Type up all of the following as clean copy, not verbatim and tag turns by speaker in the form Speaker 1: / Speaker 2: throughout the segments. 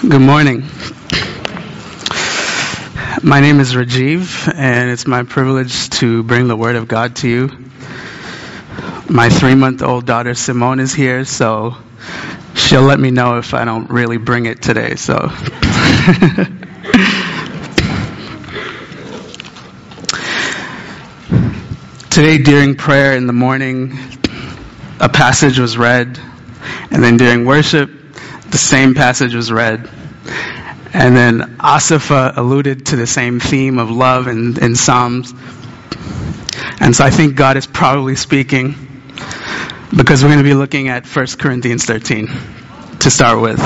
Speaker 1: Good morning. My name is Rajiv, and it's my privilege to bring the Word of God to you. My 3-month-old daughter Simone is here, so she'll let me know if I don't really bring it today. So, today during prayer in the morning, a passage was read, and then during worship, the same passage was read. And then Asifa alluded to the same theme of love in Psalms. And so I think God is probably speaking, because we're going to be looking at 1 Corinthians 13 to start with.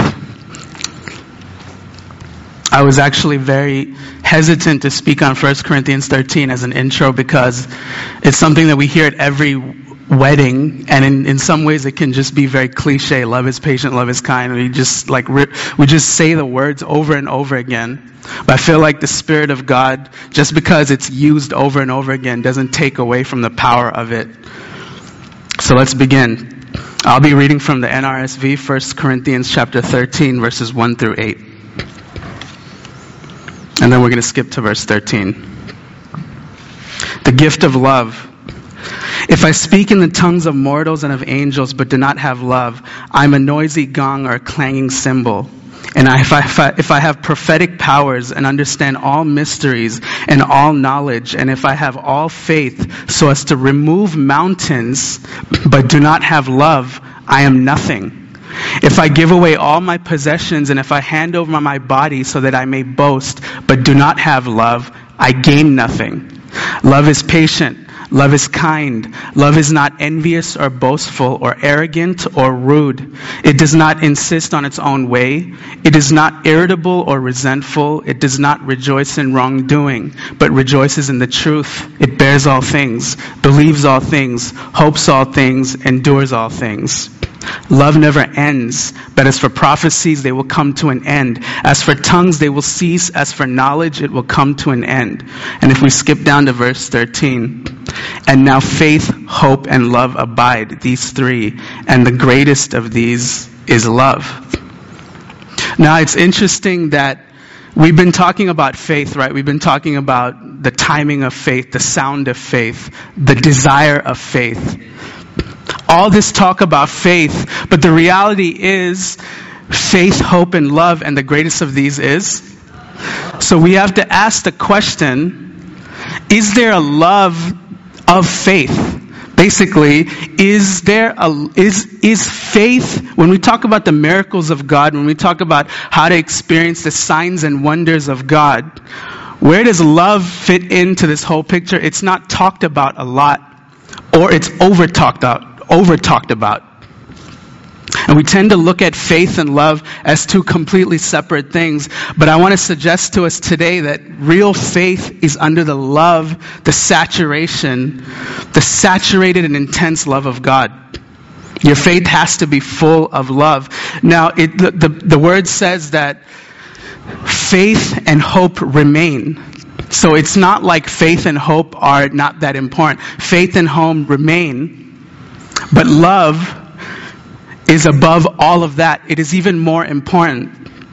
Speaker 1: I was actually very hesitant to speak on 1 Corinthians 13 as an intro because it's something that we hear at every wedding, and in some ways it can just be very cliche. Love is patient, love is kind. We just say the words over and over again. But I feel like the Spirit of God, just because it's used over and over again, doesn't take away from the power of it. So let's begin. I'll be reading from the NRSV, 1 Corinthians chapter 13, verses 1 through 8. And then we're going to skip to verse 13. The gift of love. If I speak in the tongues of mortals and of angels, but do not have love, I'm a noisy gong or a clanging cymbal. And if I have prophetic powers and understand all mysteries and all knowledge, and if I have all faith so as to remove mountains, but do not have love, I am nothing. If I give away all my possessions, and if I hand over my body so that I may boast, but do not have love, I gain nothing. Love is patient. Love is kind. Love is not envious or boastful or arrogant or rude. It does not insist on its own way. It is not irritable or resentful. It does not rejoice in wrongdoing, but rejoices in the truth. It bears all things, believes all things, hopes all things, endures all things. Love never ends, but as for prophecies, they will come to an end. As for tongues, they will cease. As for knowledge, it will come to an end. And if we skip down to verse 13, and now faith, hope, and love abide, these three, and the greatest of these is love. Now, it's interesting that we've been talking about faith, right? We've been talking about the timing of faith, the sound of faith, the desire of faith. All this talk about faith, but the reality is faith, hope, and love, and the greatest of these is. So we have to ask the question, is there a love of faith? Basically, is faith, when we talk about the miracles of God, when we talk about how to experience the signs and wonders of God, where does love fit into this whole picture? It's not talked about a lot, or it's over talked about. And we tend to look at faith and love as two completely separate things. But I want to suggest to us today that real faith is under the love, the saturated and intense love of God. Your faith has to be full of love. Now, the word says that faith and hope remain. So it's not like faith and hope are not that important. Faith and hope remain. But love is above all of that. It is even more important.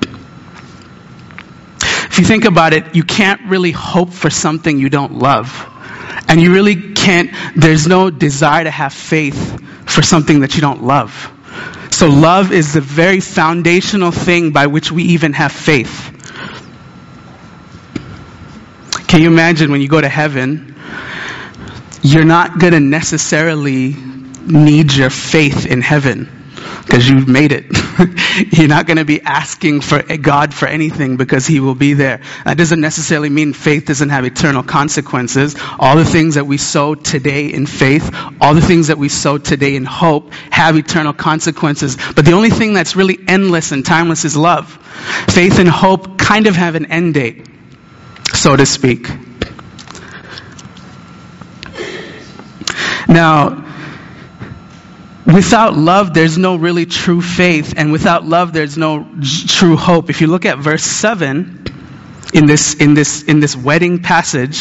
Speaker 1: If you think about it, you can't really hope for something you don't love. And you really can't, there's no desire to have faith for something that you don't love. So love is the very foundational thing by which we even have faith. Can you imagine when you go to heaven, you're not going to necessarily need your faith in heaven because you've made it. You're not going to be asking for God for anything because He will be there. That doesn't necessarily mean faith doesn't have eternal consequences. All the things that we sow today in faith, all the things that we sow today in hope have eternal consequences. But the only thing that's really endless and timeless is love. Faith and hope kind of have an end date, so to speak. Now, without love, there's no really true faith, and without love, there's no true hope. If you look at verse 7 in this wedding passage,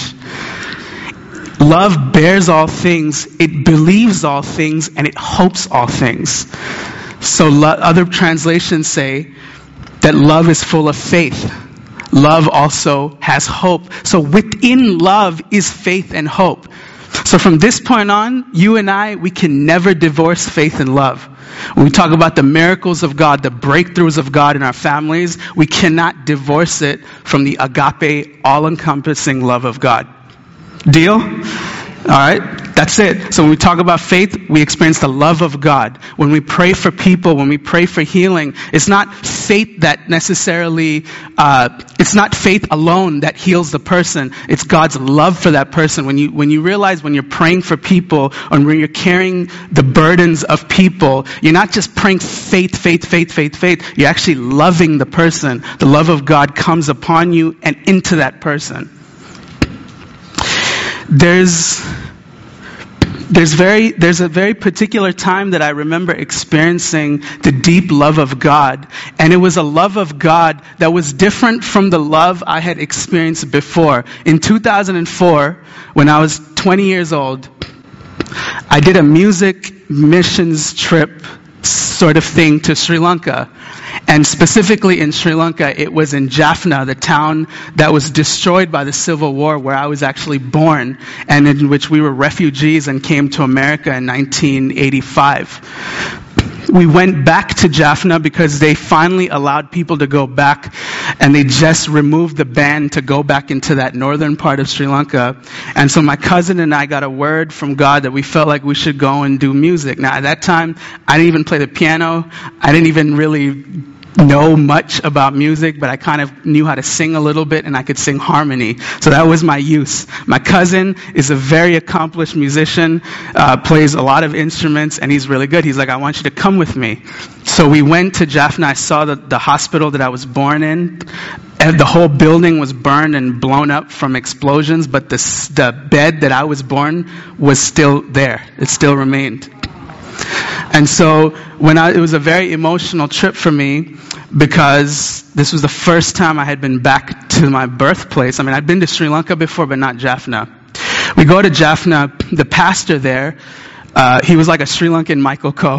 Speaker 1: love bears all things, it believes all things, and it hopes all things. So other translations say that love is full of faith. Love also has hope. So within love is faith and hope. So from this point on, you and I, we can never divorce faith and love. When we talk about the miracles of God, the breakthroughs of God in our families, we cannot divorce it from the agape, all-encompassing love of God. Deal? All right? That's it. So when we talk about faith, we experience the love of God. When we pray for people, when we pray for healing, it's not faith that necessarily, it's not faith alone that heals the person. It's God's love for that person. When you realize when you're praying for people, or when you're carrying the burdens of people, you're not just praying faith. You're actually loving the person. The love of God comes upon you and into that person. There's a very particular time that I remember experiencing the deep love of God. And it was a love of God that was different from the love I had experienced before. In 2004, when I was 20 years old, I did a music missions trip sort of thing to Sri Lanka. And specifically in Sri Lanka, it was in Jaffna, the town that was destroyed by the Civil War, where I was actually born, and in which we were refugees and came to America in 1985. We went back to Jaffna because they finally allowed people to go back, and they just removed the ban to go back into that northern part of Sri Lanka. And so my cousin and I got a word from God that we felt like we should go and do music. Now, at that time, I didn't even play the piano. I didn't even really know much about music, but I kind of knew how to sing a little bit, and I could sing harmony. So that was my use. My cousin is a very accomplished musician, plays a lot of instruments, and he's really good. He's like, I want you to come with me. So we went to Jaffna. I saw the hospital that I was born in. And the whole building was burned and blown up from explosions, but the bed that I was born was still there. It still remained. And so it was a very emotional trip for me, because this was the first time I had been back to my birthplace. I mean, I'd been to Sri Lanka before, but not Jaffna. We go to Jaffna. The pastor there, he was like a Sri Lankan Michael Coe.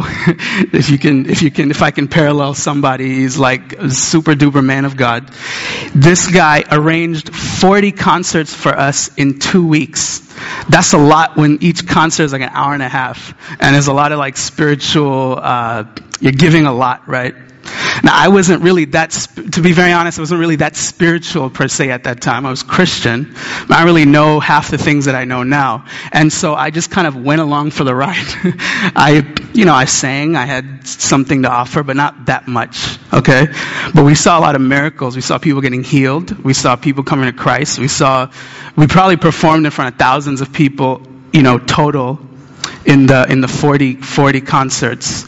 Speaker 1: If I can parallel somebody, he's like a super duper man of God. This guy arranged 40 concerts for us in 2 weeks. That's a lot when each concert is like an hour and a half. And there's a lot of like spiritual, you're giving a lot, right? Now, I wasn't really to be very honest, I wasn't really that spiritual per se at that time. I was Christian, but I don't really know half the things that I know now. And so I just kind of went along for the ride. I sang, I had something to offer, but not that much, okay? But we saw a lot of miracles. We saw people getting healed. We saw people coming to Christ. We probably performed in front of thousands of people, total in the 40 concerts.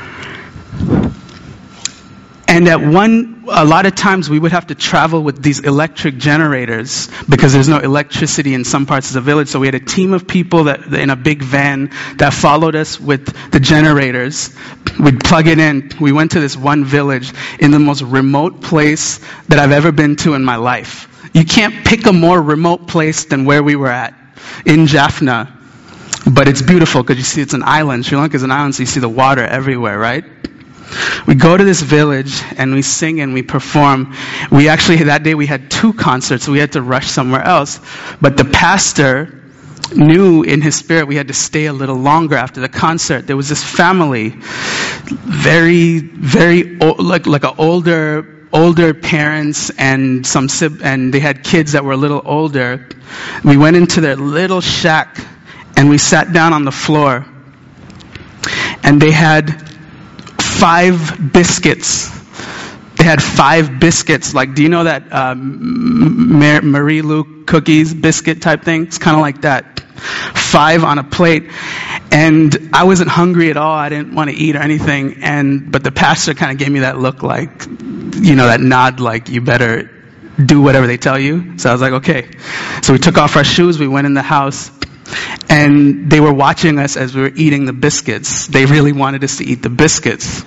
Speaker 1: And a lot of times we would have to travel with these electric generators because there's no electricity in some parts of the village. So we had a team of people that in a big van that followed us with the generators. We'd plug it in. We went to this one village in the most remote place that I've ever been to in my life. You can't pick a more remote place than where we were at in Jaffna. But it's beautiful because you see it's an island. Sri Lanka is an island, so you see the water everywhere, right? We go to this village and we sing and we perform. That day we had 2 concerts, so we had to rush somewhere else. But the pastor knew in his spirit we had to stay a little longer after the concert. There was this family, very, very old, like an older parents and and they had kids that were a little older. We went into their little shack and we sat down on the floor, and they had 5 biscuits. They had 5 biscuits. Like, do you know that Marie Lou cookies biscuit type thing? It's kind of like that. 5 on a plate. And I wasn't hungry at all. I didn't want to eat or anything. But the pastor kind of gave me that look like, that nod like, you better do whatever they tell you. So I was like, okay. So we took off our shoes. We went in the house. And they were watching us as we were eating the biscuits. They really wanted us to eat the biscuits.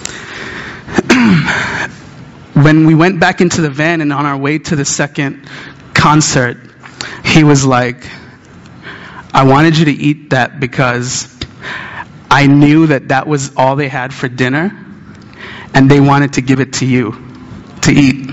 Speaker 1: When we went back into the van and on our way to the second concert, he was like, I wanted you to eat that because I knew that was all they had for dinner, and they wanted to give it to you. to eat.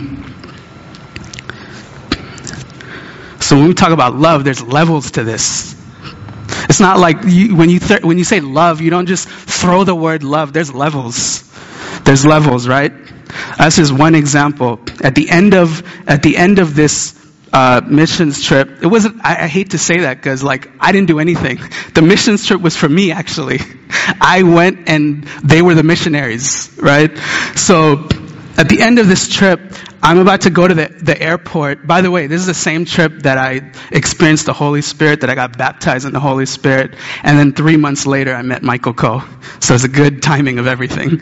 Speaker 1: So when we talk about love, there's levels to this. It's not like when you say love, you don't just throw the word love. There's levels. There's levels, right? That's just one example. At the end of this missions trip, it wasn't. I hate to say that because I didn't do anything. The missions trip was for me, actually. I went and they were the missionaries, right? So at the end of this trip, I'm about to go to the airport. By the way, this is the same trip that I experienced the Holy Spirit, that I got baptized in the Holy Spirit. And then 3 months later, I met Michael Coe. So it's a good timing of everything.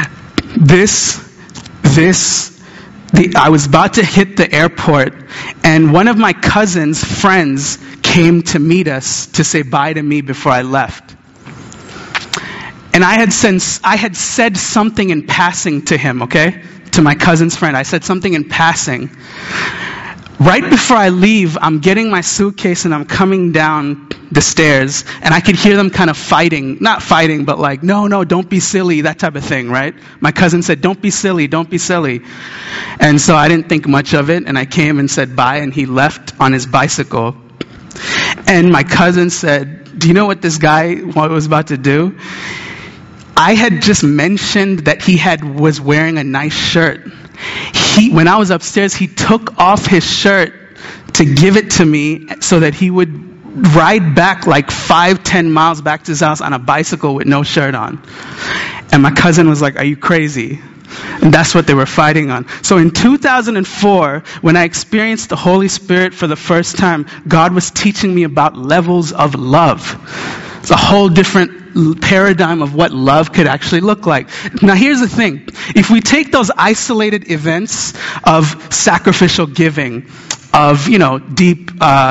Speaker 1: I was about to hit the airport, and one of my cousin's friends came to meet us to say bye to me before I left. And I had said something in passing to him, okay? To my cousin's friend. I said something in passing. Right before I leave, I'm getting my suitcase and I'm coming down the stairs, and I could hear them kind of fighting. Not fighting, but no, don't be silly, that type of thing, right? My cousin said, don't be silly. And so I didn't think much of it, and I came and said bye, and he left on his bicycle. And my cousin said, do you know what this guy was about to do? I had just mentioned that he was wearing a nice shirt. When I was upstairs, he took off his shirt to give it to me so that he would ride back 5-10 miles back to his house on a bicycle with no shirt on. And my cousin was like, are you crazy? And that's what they were fighting on. So in 2004, when I experienced the Holy Spirit for the first time, God was teaching me about levels of love. It's a whole different paradigm of what love could actually look like. Now here's the thing. If we take those isolated events of sacrificial giving, of deep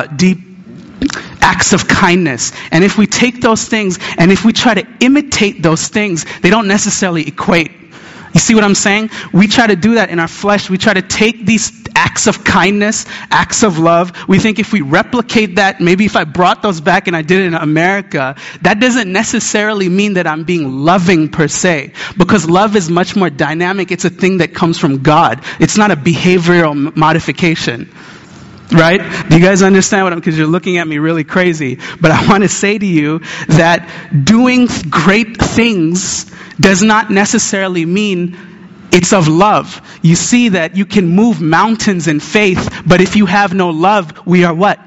Speaker 1: acts of kindness, and if we take those things and if we try to imitate those things, they don't necessarily equate. You see what I'm saying? We try to do that in our flesh. We try to take these acts of kindness, acts of love. We think if we replicate that, maybe if I brought those back and I did it in America, that doesn't necessarily mean that I'm being loving per se. Because love is much more dynamic. It's a thing that comes from God. It's not a behavioral modification. Right? Do you guys understand because you're looking at me really crazy. But I want to say to you that doing great things does not necessarily mean it's of love. You see that you can move mountains in faith, but if you have no love, we are what?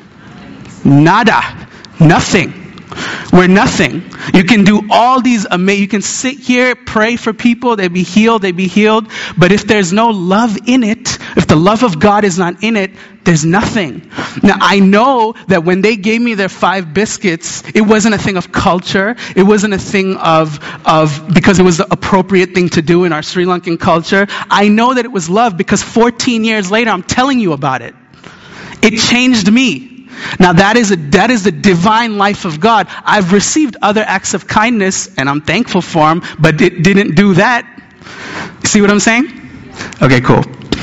Speaker 1: Nada. Nothing. We're nothing. You can do all these amazing, you can sit here, pray for people, they be healed. But if there's no love in it, if the love of God is not in it, there's nothing. Now, I know that when they gave me their 5 biscuits, it wasn't a thing of culture. It wasn't a thing of because it was the appropriate thing to do in our Sri Lankan culture. I know that it was love because 14 years later, I'm telling you about it. It changed me. Now that is the divine life of God. I've received other acts of kindness, and I'm thankful for them, but it didn't do that. See what I'm saying? Okay, cool.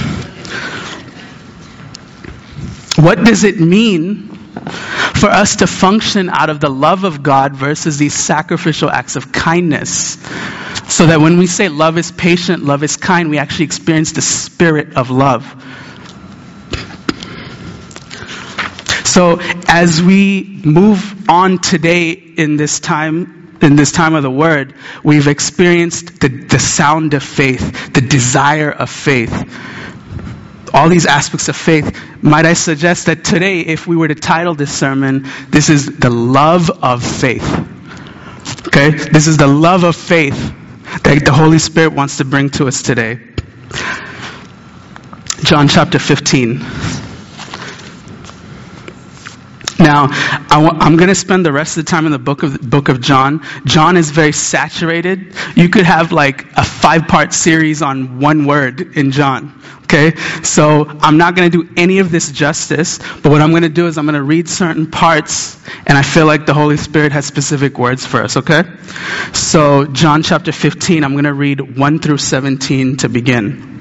Speaker 1: What does it mean for us to function out of the love of God versus these sacrificial acts of kindness? So that when we say love is patient, love is kind, we actually experience the spirit of love. So as we move on today in this time of the Word, we've experienced the sound of faith, the desire of faith, all these aspects of faith. Might I suggest that today, if we were to title this sermon, this is the love of faith. Okay? This is the love of faith that the Holy Spirit wants to bring to us today. John chapter 15. Now, I'm going to spend the rest of the time in the book of John. John is very saturated. You could have a 5-part series on one word in John. Okay? So I'm not going to do any of this justice, but what I'm going to do is I'm going to read certain parts, and I feel like the Holy Spirit has specific words for us, okay? So John chapter 15, I'm going to read 1 through 17 to begin.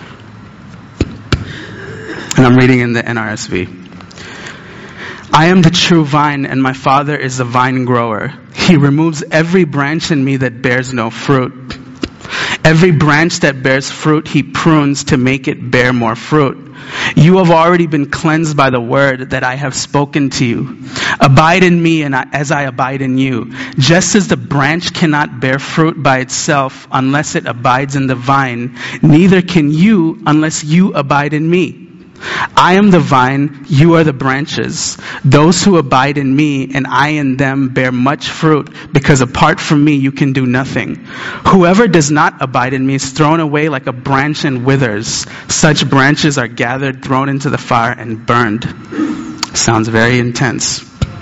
Speaker 1: And I'm reading in the NRSV. I am the true vine, and my Father is the vine grower. He removes every branch in me that bears no fruit. Every branch that bears fruit, he prunes to make it bear more fruit. You have already been cleansed by the word that I have spoken to you. Abide in me and as I abide in you. Just as the branch cannot bear fruit by itself unless it abides in the vine, neither can you unless you abide in me. I am the vine, you are the branches. Those who abide in me and I in them bear much fruit, because apart from me you can do nothing. Whoever does not abide in me is thrown away like a branch and withers. Such branches are gathered, thrown into the fire, and burned. Sounds very intense.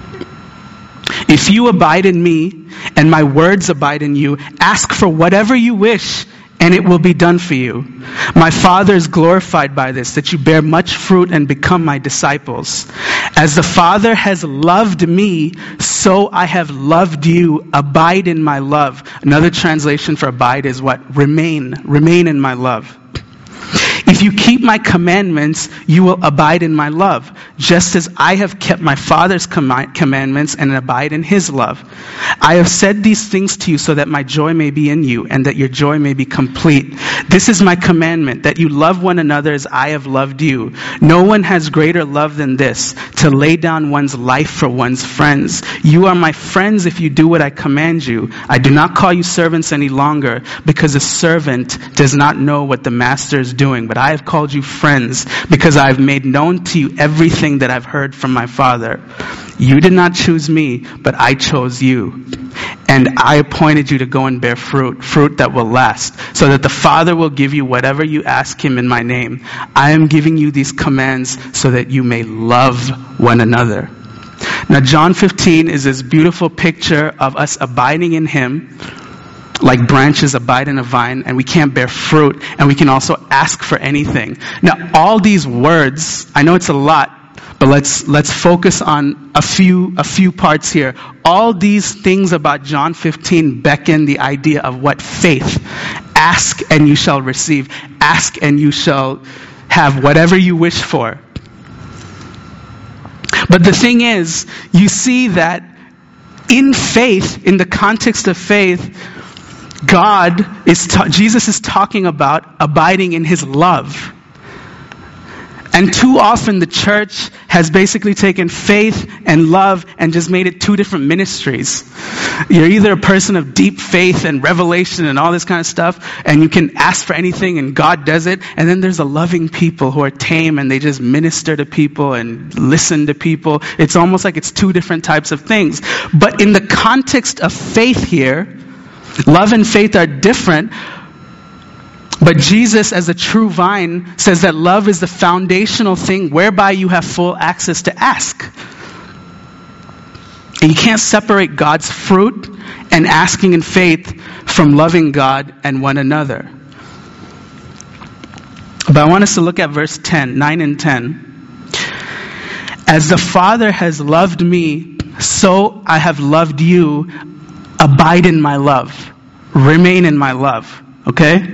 Speaker 1: If you abide in me and my words abide in you, ask for whatever you wish, and it will be done for you. My Father is glorified by this, that you bear much fruit and become my disciples. As the Father has loved me, so I have loved you. Abide in my love. Another translation for abide is what? Remain. Remain in my love. If you keep my commandments, you will abide in my love, just as I have kept my Father's commandments and abide in his love. I have said these things to you so that my joy may be in you and that your joy may be complete. This is my commandment, that you love one another as I have loved you. No one has greater love than this, to lay down one's life for one's friends. You are my friends if you do what I command you. I do not call you servants any longer, because a servant does not know what the master is doing. But I have called you friends, because I have made known to you everything that I've heard from my Father. You did not choose me, but I chose you. And I appointed you to go and bear fruit, fruit that will last, so that the Father will give you whatever you ask him in my name. I am giving you these commands so that you may love one another. Now, John 15 is this beautiful picture of us abiding in him, like branches abide in a vine, and we can't bear fruit, and we can also ask for anything. Now, all these words, I know it's a lot, but let's focus on a few parts here. All these things about John 15 beckon the idea of what? Faith. Ask and you shall receive. Ask and you shall have whatever you wish for. But the thing is, you see that in faith, in the context of faith, Jesus is talking about abiding in his love. And too often the church has basically taken faith and love and just made it two different ministries. You're either a person of deep faith and revelation and all this kind of stuff, and you can ask for anything and God does it. And then there's a loving people who are tame and they just minister to people and listen to people. It's almost like it's two different types of things. But in the context of faith here, love and faith are different. But Jesus, as a true vine, says that love is the foundational thing whereby you have full access to ask. And you can't separate God's fruit and asking in faith from loving God and one another. But I want us to look at verse 10, 9 and 10. As the Father has loved me, so I have loved you. Abide in my love. Remain in my love. Okay?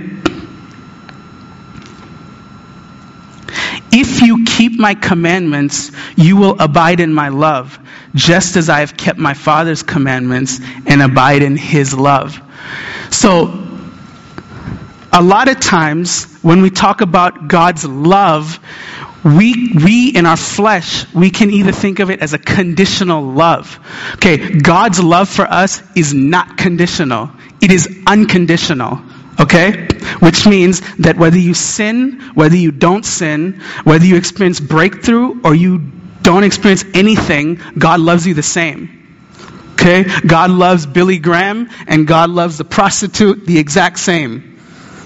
Speaker 1: If you keep my commandments, you will abide in my love, just as I have kept my Father's commandments and abide in his love. So, a lot of times when we talk about God's love, we in our flesh, we can either think of it as a conditional love. Okay, God's love for us is not conditional. It is unconditional. Okay? Which means that whether you sin, whether you don't sin, whether you experience breakthrough or you don't experience anything, God loves you the same. Okay? God loves Billy Graham and God loves the prostitute the exact same.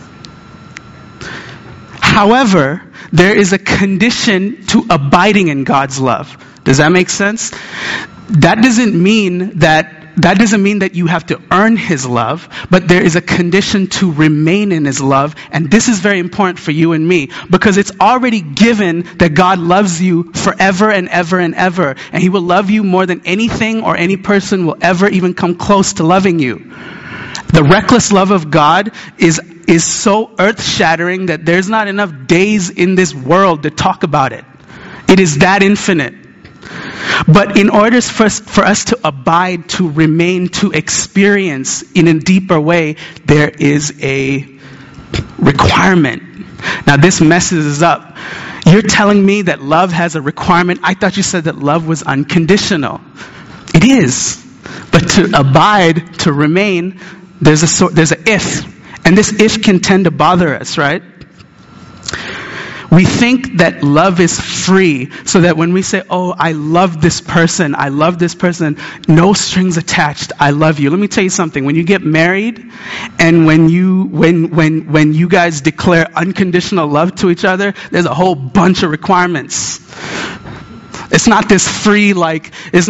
Speaker 1: However, there is a condition to abiding in God's love. Does that make sense? That doesn't mean that you have to earn his love, but there is a condition to remain in his love. And this is very important for you and me, because it's already given that God loves you forever and ever and ever. And he will love you more than anything or any person will ever even come close to loving you. The reckless love of God is so earth-shattering that there's not enough days in this world to talk about it. It is that infinite. But in order for us to abide, to remain, to experience in a deeper way, there is a Requirement. Now this messes up. You're telling me that love has a requirement? I thought you said that love was unconditional. It is. But to abide, to remain, there's an if. And this if can tend to bother us, right? We think that love is free, so that when we say, oh, I love this person, no strings attached, I love you. Let me tell you something. When you get married and when you guys declare unconditional love to each other, there's a whole bunch of requirements. It's not this free, weird,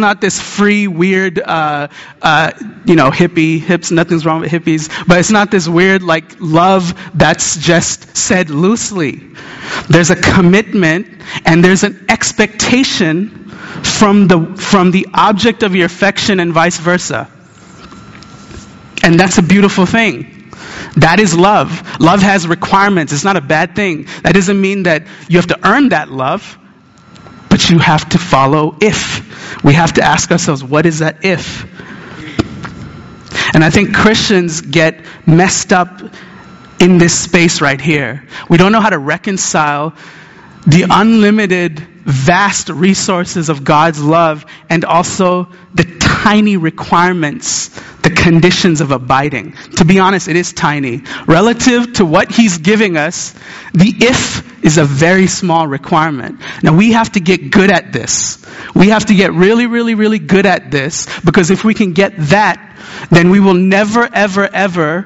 Speaker 1: hips, nothing's wrong with hippies, but it's not this weird, love that's just said loosely. There's a commitment and there's an expectation from the object of your affection and vice versa. And that's a beautiful thing. That is love. Love has requirements. It's not a bad thing. That doesn't mean that you have to earn that love. But you have to follow if. We have to ask ourselves, what is that if? And I think Christians get messed up in this space right here. We don't know how to reconcile the unlimited, vast resources of God's love and also the tiny requirements, the conditions of abiding. To be honest, it is tiny. Relative to what He's giving us, the if is a very small requirement. Now we have to get good at this. We have to get really, really, really good at this, because if we can get that, then we will never, ever, ever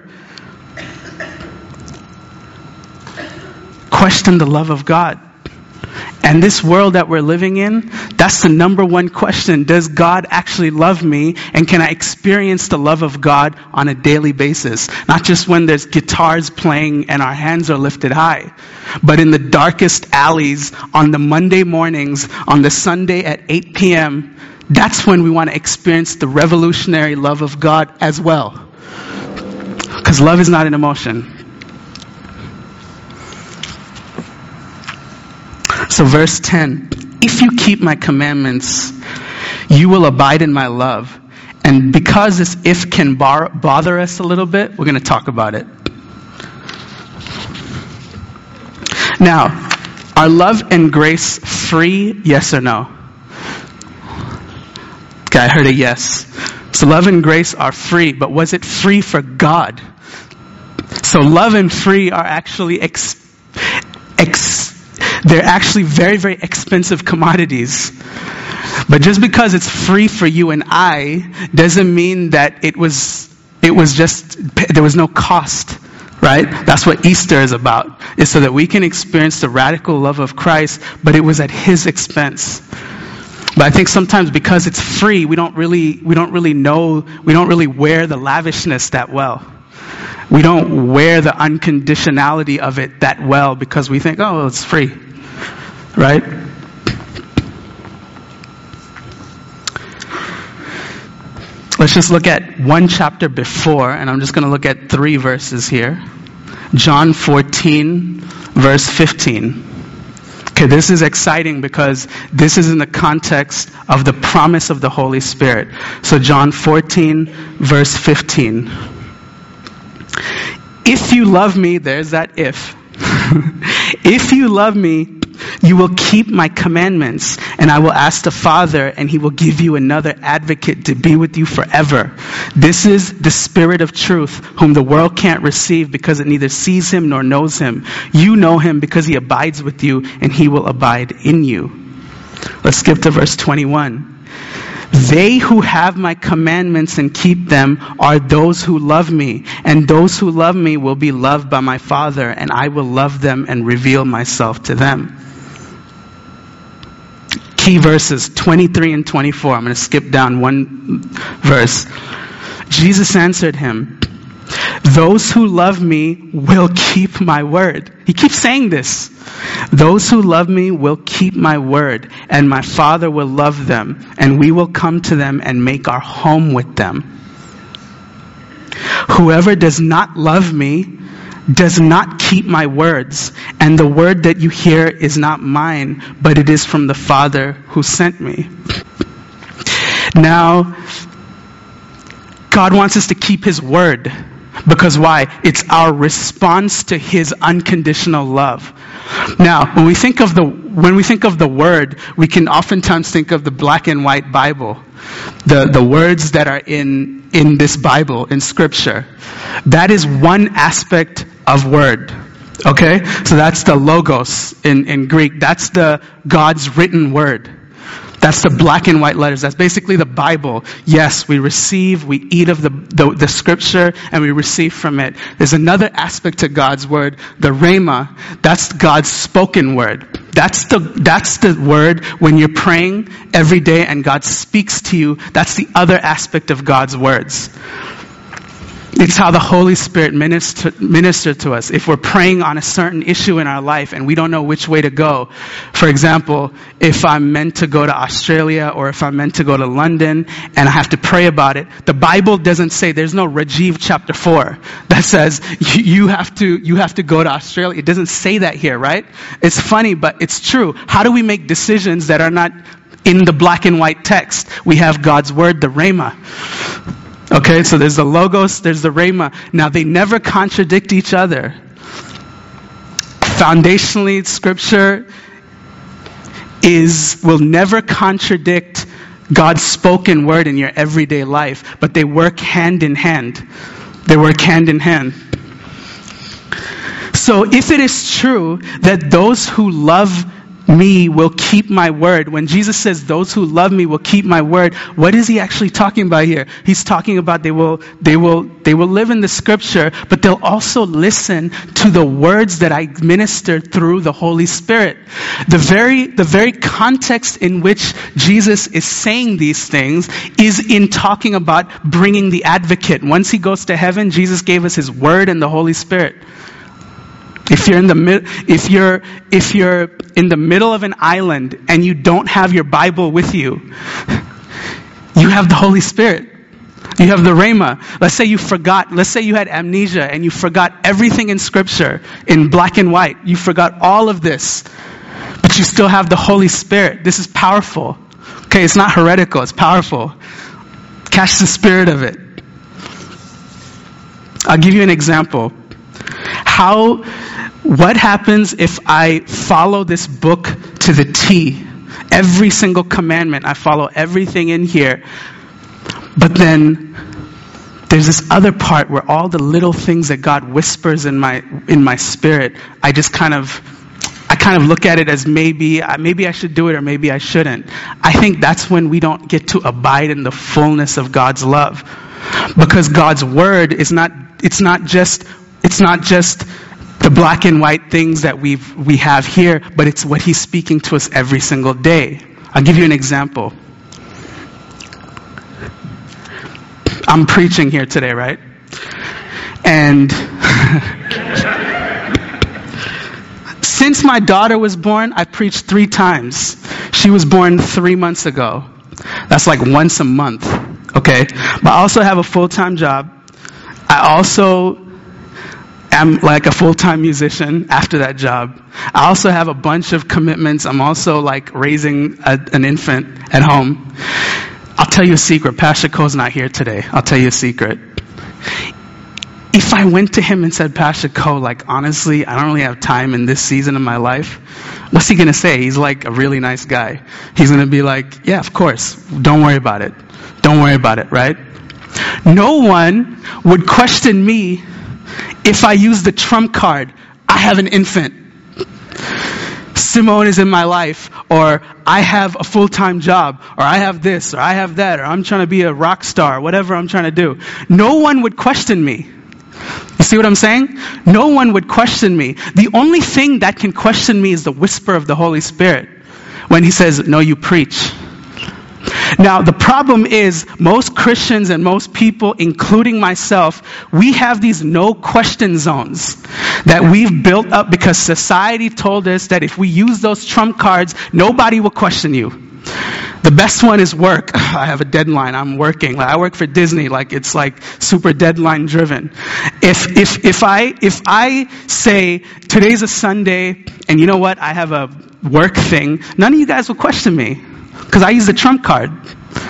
Speaker 1: question the love of God. And this world that we're living in, that's the number one question. Does God actually love me? And can I experience the love of God on a daily basis? Not just when there's guitars playing and our hands are lifted high, but in the darkest alleys, on the Monday mornings, on the Sunday at 8 p.m., that's when we want to experience the revolutionary love of God as well. Because love is not an emotion. So verse 10, if you keep my commandments, you will abide in my love. And because this if can bother us a little bit, we're going to talk about it. Now, are love and grace free? Yes or no? Okay, I heard a yes. So love and grace are free, but was it free for God? So love and free are actually they're actually very, very expensive commodities. But just because it's free for you and I doesn't mean that it was just, there was no cost, right? That's what Easter is about, is so that we can experience the radical love of Christ, but it was at His expense. But I think sometimes because it's free, we don't really wear the lavishness that well. We don't wear the unconditionality of it that well because we think, oh, it's free. Right? Let's just look at one chapter before, and I'm just going to look at 3 verses here. John 14, verse 15. Okay, this is exciting because this is in the context of the promise of the Holy Spirit. So John 14, verse 15. If you love me, there's that if. If you love me, you will keep my commandments, and I will ask the Father, and He will give you another advocate to be with you forever. This is the Spirit of truth, whom the world can't receive because it neither sees Him nor knows Him. You know Him because He abides with you, and He will abide in you. Let's skip to verse 21. They who have my commandments and keep them are those who love me, and those who love me will be loved by my Father, and I will love them and reveal myself to them. Key verses 23 and 24. I'm going to skip down one verse. Jesus answered him, those who love me will keep my word. He keeps saying this. Those who love me will keep my word, and my Father will love them, and we will come to them and make our home with them. Whoever does not love me does not keep my words, and the word that you hear is not mine, but it is from the Father who sent me. Now, God wants us to keep His word. Because why? It's our response to his unconditional love. Now, when we think of the word, we can oftentimes think of the black and white Bible. The words that are in this Bible, in Scripture. That is one aspect of word. Okay? So that's the logos in Greek. That's the God's written word. That's the black and white letters. That's basically the Bible. Yes, we receive, we eat of the Scripture, and we receive from it. There's another aspect to God's word, the rhema. That's God's spoken word. That's the word when you're praying every day and God speaks to you. That's the other aspect of God's words. It's how the Holy Spirit minister to us. If we're praying on a certain issue in our life and we don't know which way to go, for example, if I'm meant to go to Australia or if I'm meant to go to London and I have to pray about it, the Bible doesn't say, there's no Rajiv chapter 4 that says you have to go to Australia. It doesn't say that here, right? It's funny, but it's true. How do we make decisions that are not in the black and white text? We have God's word, the rhema. Okay, so there's the logos, there's the rhema. Now, they never contradict each other. Foundationally, Scripture will never contradict God's spoken word in your everyday life, but they work hand in hand. They work hand in hand. So if it is true that those who love me will keep my word. When Jesus says those who love me will keep my word, what is he actually talking about here? He's talking about they will live in the Scripture, but they'll also listen to the words that I minister through the Holy Spirit. The very context in which Jesus is saying these things is in talking about bringing the advocate. Once he goes to heaven, Jesus gave us his word and the Holy Spirit. If you're in the middle of an island and you don't have your Bible with you, you have the Holy Spirit. You have the Rhema. Let's say you had amnesia and you forgot everything in Scripture in black and white. You forgot all of this, but you still have the Holy Spirit. This is powerful. Okay, it's not heretical, it's powerful. Catch the spirit of it. I'll give you an example. What happens if I follow this book to the T? Every single commandment, I follow everything in here. But then there's this other part where all the little things that God whispers in my spirit, I kind of look at it as maybe I should do it or maybe I shouldn't. I think that's when we don't get to abide in the fullness of God's love. Because God's word it's not just the black and white things that we have here, but it's what he's speaking to us every single day. I'll give you an example. I'm preaching here today, right? And since my daughter was born, I preached 3 times. She was born 3 months ago. That's like once a month, okay? But I also have a full-time job. I also am like a full-time musician after that job. I also have a bunch of commitments. I'm also like raising an infant at home. I'll tell you a secret. Pastor Cole's not here today. I'll tell you a secret. If I went to him and said, Pastor Cole, like honestly, I don't really have time in this season of my life, what's he going to say? He's like a really nice guy. He's going to be like, yeah, of course. Don't worry about it. Don't worry about it, right? No one would question me if I use the trump card. I have an infant. Simone is in my life, or I have a full-time job, or I have this, or I have that, or I'm trying to be a rock star, whatever I'm trying to do. No one would question me. You see what I'm saying? No one would question me. The only thing that can question me is the whisper of the Holy Spirit when he says, no, you preach. Now, the problem is most Christians and most people, including myself, we have these no question zones that we've built up because society told us that if we use those trump cards, nobody will question you. The best one is work. I have a deadline. I'm working. Like, I work for Disney. Like it's like super deadline driven. If I say today's a Sunday and you know what, I have a work thing, none of you guys will question me because I use the trump card.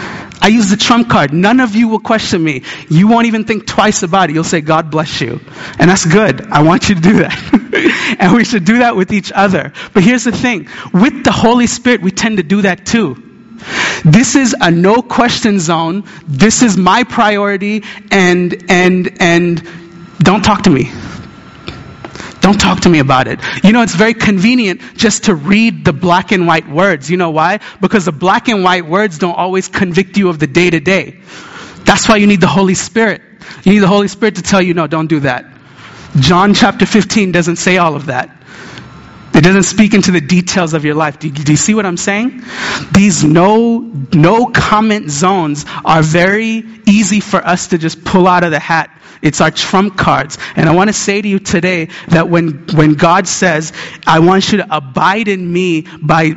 Speaker 1: I use the trump card. None of you will question me. You won't even think twice about it. You'll say, God bless you. And that's good. I want you to do that. And we should do that with each other. But here's the thing. With the Holy Spirit, we tend to do that too. This is a no question zone. This is my priority, and don't talk to me. Don't talk to me about it. You know, it's very convenient just to read the black and white words. You know why? Because the black and white words don't always convict you of the day to day. That's why you need the Holy Spirit. You need the Holy Spirit to tell you, no, don't do that. John chapter 15 doesn't say all of that. It doesn't speak into the details of your life. Do you see what I'm saying? These no comment zones are very easy for us to just pull out of the hat. It's our trump cards. And I want to say to you today that when God says, I want you to abide in me by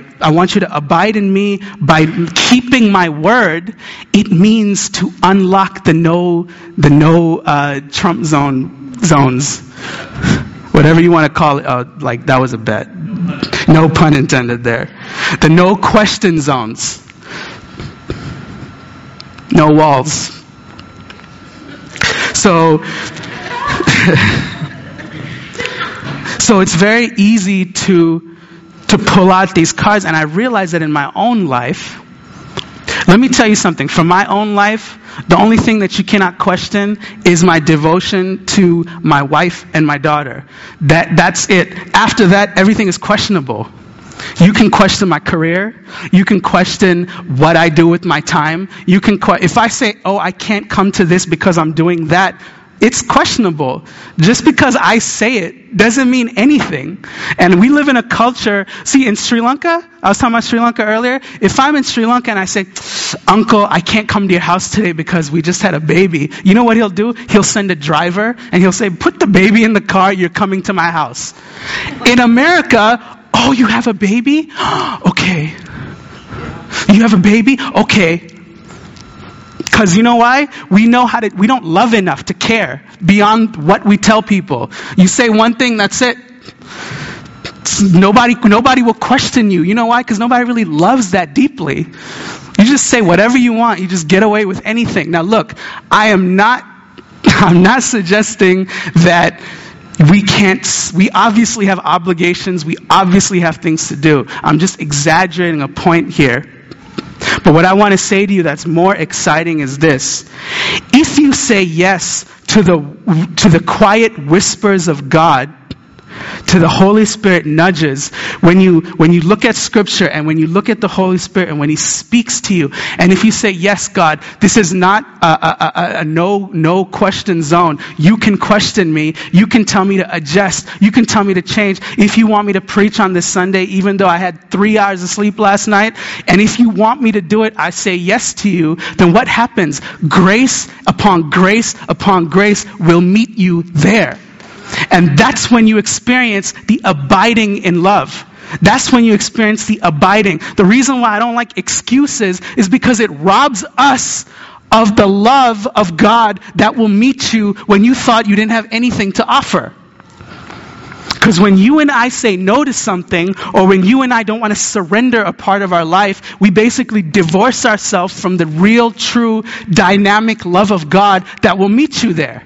Speaker 1: keeping my word, it means to unlock the no trump zones. Whatever you want to call it, like that was a bet. No pun intended there. The no question zones. No walls. So it's very easy to pull out these cards, and I realize that in my own life. Let me tell you something. For my own life, the only thing that you cannot question is my devotion to my wife and my daughter. That's it. After that, everything is questionable. You can question my career. You can question what I do with my time. You can if I say, oh, I can't come to this because I'm doing that, it's questionable. Just because I say it doesn't mean anything. And we live in a culture. See, in Sri Lanka, I was talking about Sri Lanka earlier. If I'm in Sri Lanka and I say, Uncle, I can't come to your house today because we just had a baby. You know what he'll do? He'll send a driver and he'll say, put the baby in the car. You're coming to my house. In America, oh, you have a baby? Okay. You have a baby? Okay. Because you know why? We don't love enough to care beyond what we tell people. You say one thing, that's it. Nobody will question you. You know why? Because nobody really loves that deeply. You just say whatever you want. You just get away with anything. Now look, I'm not suggesting that we obviously have obligations. We obviously have things to do. I'm just exaggerating a point here. But what I want to say to you that's more exciting is this. If you say yes to the quiet whispers of God, to the Holy Spirit nudges, when you look at Scripture and when you look at the Holy Spirit and when He speaks to you, and if you say, yes, God, this is not a no question zone. You can question me. You can tell me to adjust. You can tell me to change. If you want me to preach on this Sunday, even though I had 3 hours of sleep last night, and if you want me to do it, I say yes to you, then what happens? Grace upon grace upon grace will meet you there. And that's when you experience the abiding in love. That's when you experience the abiding. The reason why I don't like excuses is because it robs us of the love of God that will meet you when you thought you didn't have anything to offer. Because when you and I say no to something, or when you and I don't want to surrender a part of our life, we basically divorce ourselves from the real, true, dynamic love of God that will meet you there.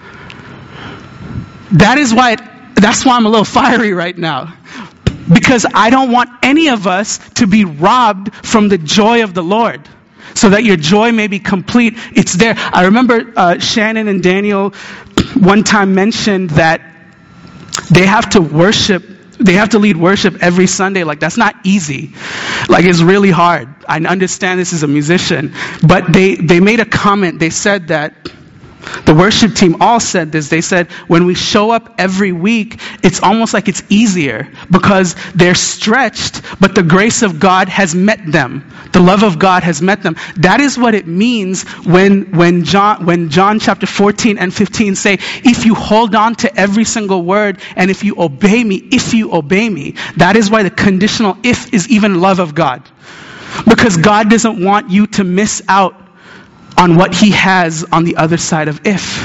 Speaker 1: That's why I'm a little fiery right now. Because I don't want any of us to be robbed from the joy of the Lord, so that your joy may be complete. It's there. I remember Shannon and Daniel one time mentioned that they have to lead worship every Sunday. Like, that's not easy. Like, it's really hard. I understand this as a musician. But they made a comment. They said that the worship team all said this. They said, when we show up every week, it's almost like it's easier because they're stretched, but the grace of God has met them. The love of God has met them. That is what it means when John chapter 14 and 15 say, if you hold on to every single word, and if you obey me, that is why the conditional if is even love of God. Because God doesn't want you to miss out on what He has on the other side of if.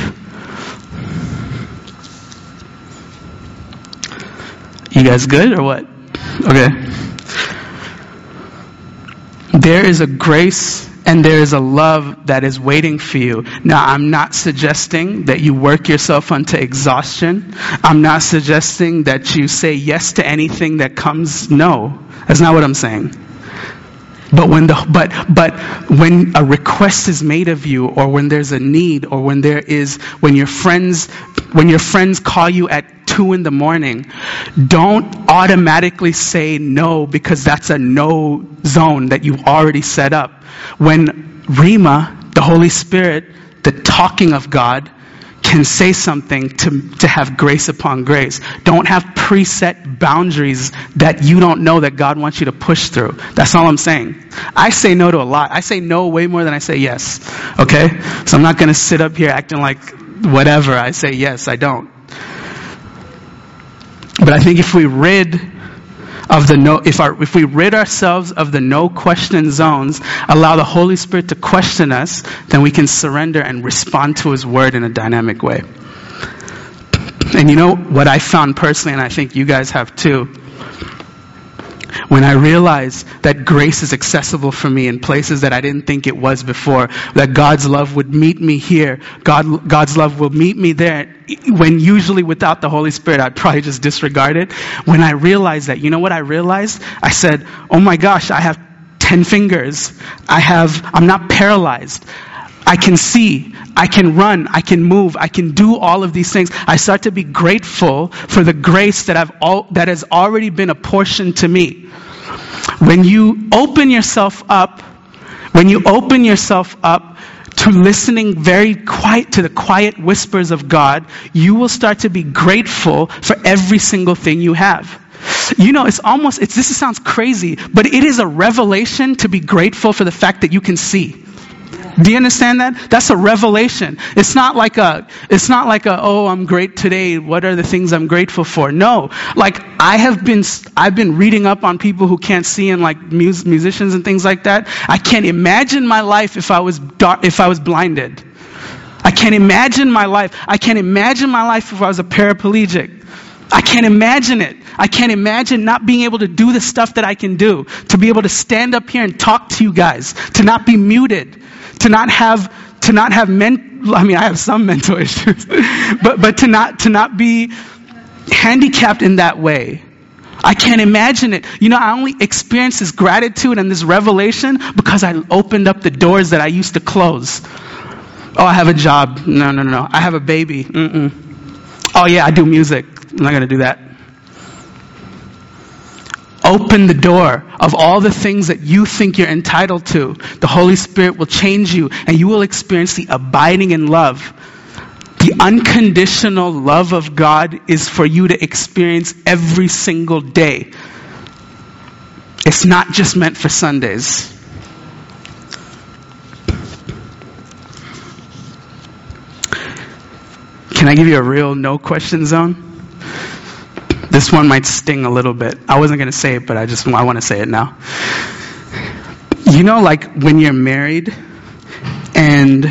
Speaker 1: You guys good or what? Okay. There is a grace And there is a love that is waiting for you. Now, I'm not suggesting that you work yourself unto exhaustion. I'm not suggesting that you say yes to anything that comes. No, that's not what I'm saying. But when when a request is made of you, or when there's a need, or when your friends call you at 2 a.m, don't automatically say no, because that's a no zone that you've already set up. When Rhema, the Holy Spirit, the talking of God, can say something to have grace upon grace. Don't have preset boundaries that you don't know that God wants you to push through. That's all I'm saying. I say no to a lot. I say no way more than I say yes. Okay? So I'm not going to sit up here acting like whatever. I say yes, I don't. But I think if we rid ourselves of the no question zones, allow the Holy Spirit to question us, then we can surrender and respond to His word in a dynamic way. And you know what I found personally, and I think you guys have too, when I realized that grace is accessible for me in places that I didn't think it was before, that God's love would meet me here, God's love will meet me there, when usually without the Holy Spirit I'd probably just disregard it. When I realized that, you know what I realized? I said, oh my gosh, I have 10 fingers. I'm not paralyzed. I can see, I can run, I can move, I can do all of these things. I start to be grateful for the grace that has already been apportioned to me. When you open yourself up to listening very quiet to the quiet whispers of God, you will start to be grateful for every single thing you have. You know, this sounds crazy, but it is a revelation to be grateful for the fact that you can see. Do you understand that? That's a revelation. It's not like oh, I'm great today. What are the things I'm grateful for? No. Like I've been reading up on people who can't see, and like musicians and things like that. I can't imagine my life if I was blinded. I can't imagine my life. I can't imagine my life if I was a paraplegic. I can't imagine it. I can't imagine not being able to do the stuff that I can do, to be able to stand up here and talk to you guys, to not be muted, to not have I have some mental issues, but to not be handicapped in that way. I can't imagine it. You know, I only experienced this gratitude and this revelation because I opened up the doors that I used to close. Oh, I have a job. No. I have a baby. Oh yeah, I do music. I'm not going to do that. Open the door of all the things that you think you're entitled to. The Holy Spirit will change you, and you will experience the abiding in love. The unconditional love of God is for you to experience every single day. It's not just meant for Sundays. Can I give you a real no question zone? This one might sting a little bit. I wasn't going to say it, but I want to say it now. You know, like when you're married and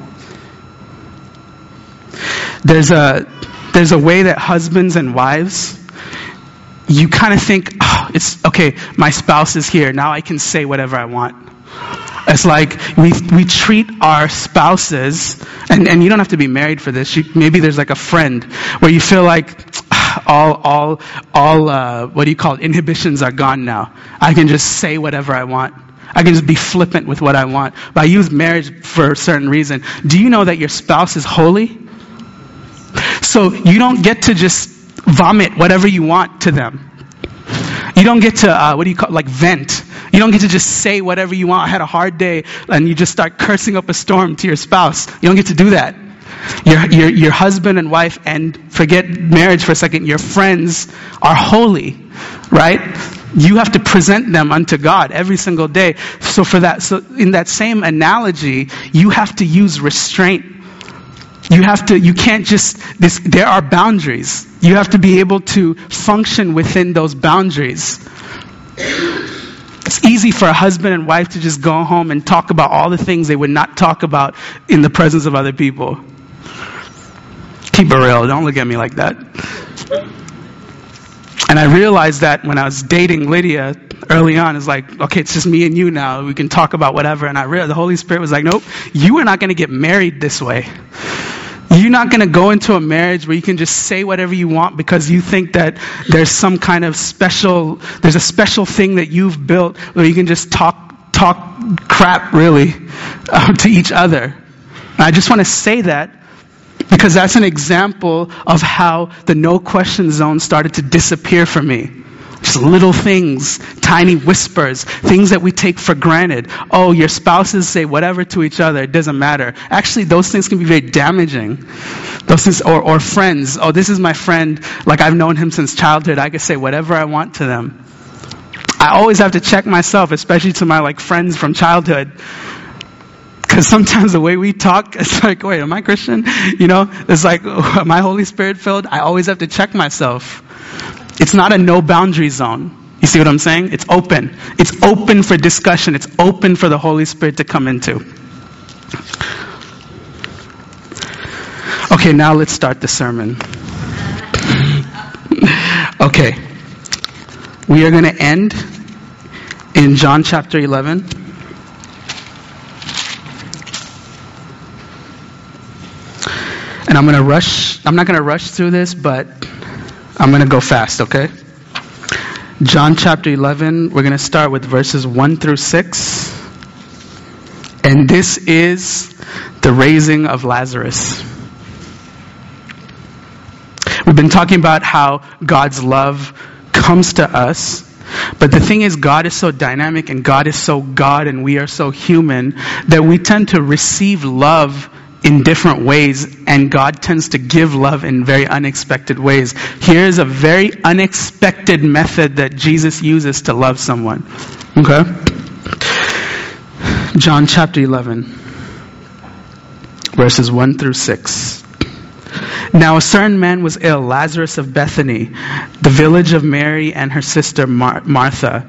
Speaker 1: there's a way that husbands and wives, you kind of think, oh, it's okay, my spouse is here. Now I can say whatever I want. It's like we treat our spouses, and you don't have to be married for this. Maybe there's like a friend where you feel like all what do you call it? Inhibitions are gone now. I can just say whatever I want. I can just be flippant with what I want. But I use marriage for a certain reason. Do you know that your spouse is holy? So you don't get to just vomit whatever you want to them. You don't get to, vent. You don't get to just say whatever you want. I had a hard day, and you just start cursing up a storm to your spouse. You don't get to do that. Your husband and wife, and forget marriage for a second, your friends are holy, right? You have to present them unto God every single day. So in that same analogy, you have to use restraint. You can't just, there are boundaries. You have to be able to function within those boundaries. It's easy for a husband and wife to just go home and talk about all the things they would not talk about in the presence of other people. Keep it real. Don't look at me like that. And I realized that when I was dating Lydia early on, it's like, okay, it's just me and you now. We can talk about whatever. And I realized the Holy Spirit was like, nope, you are not going to get married this way. You're not going to go into a marriage where you can just say whatever you want because you think that there's some kind of there's a special thing that you've built where you can just talk crap, really, to each other. And I just want to say that because that's an example of how the no question zone started to disappear for me. Just little things, tiny whispers, things that we take for granted. Oh, your spouses say whatever to each other, it doesn't matter. Actually, those things can be very damaging. Those things, or friends. Oh, this is my friend, like I've known him since childhood. I can say whatever I want to them. I always have to check myself, especially to my friends from childhood. Because sometimes the way we talk, it's like, wait, am I Christian? It's like, am I Holy Spirit filled? I always have to check myself. It's not a no boundary zone. You see what I'm saying? It's open. It's open for discussion. It's open for the Holy Spirit to come into. Okay, now let's start the sermon. Okay. We are going to end in John chapter 11. And I'm not going to rush through this, but I'm going to go fast, okay? John chapter 11, we're going to start with verses 1 through 6. And this is the raising of Lazarus. We've been talking about how God's love comes to us. But the thing is, God is so dynamic and God is so God and we are so human that we tend to receive love in different ways, and God tends to give love in very unexpected ways. Here's a very unexpected method that Jesus uses to love someone. Okay? John chapter 11, verses 1 through 6. Now a certain man was ill, Lazarus of Bethany, the village of Mary and her sister Martha.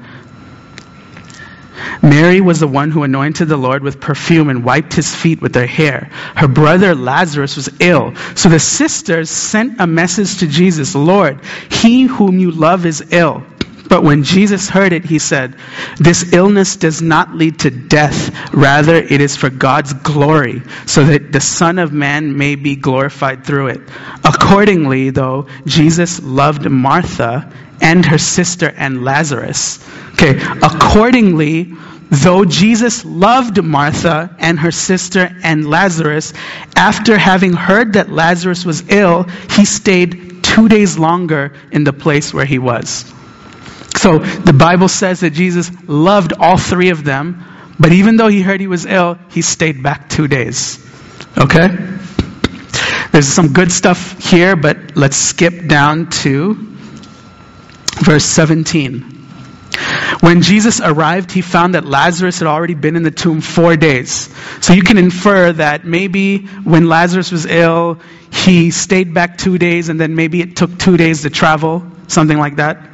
Speaker 1: Mary was the one who anointed the Lord with perfume and wiped his feet with her hair. Her brother Lazarus was ill. So the sisters sent a message to Jesus, Lord, he whom you love is ill. But when Jesus heard it, he said, this illness does not lead to death. Rather, it is for God's glory, so that the Son of Man may be glorified through it. Accordingly, though, Jesus loved Martha and her sister and Lazarus. Okay, accordingly, though Jesus loved Martha and her sister and Lazarus, after having heard that Lazarus was ill, he stayed 2 days longer in the place where he was. So the Bible says that Jesus loved all three of them, but even though he heard he was ill, he stayed back 2 days. Okay? There's some good stuff here, but let's skip down to verse 17. When Jesus arrived, he found that Lazarus had already been in the tomb 4 days. So you can infer that maybe when Lazarus was ill, he stayed back 2 days, and then maybe it took 2 days to travel, something like that.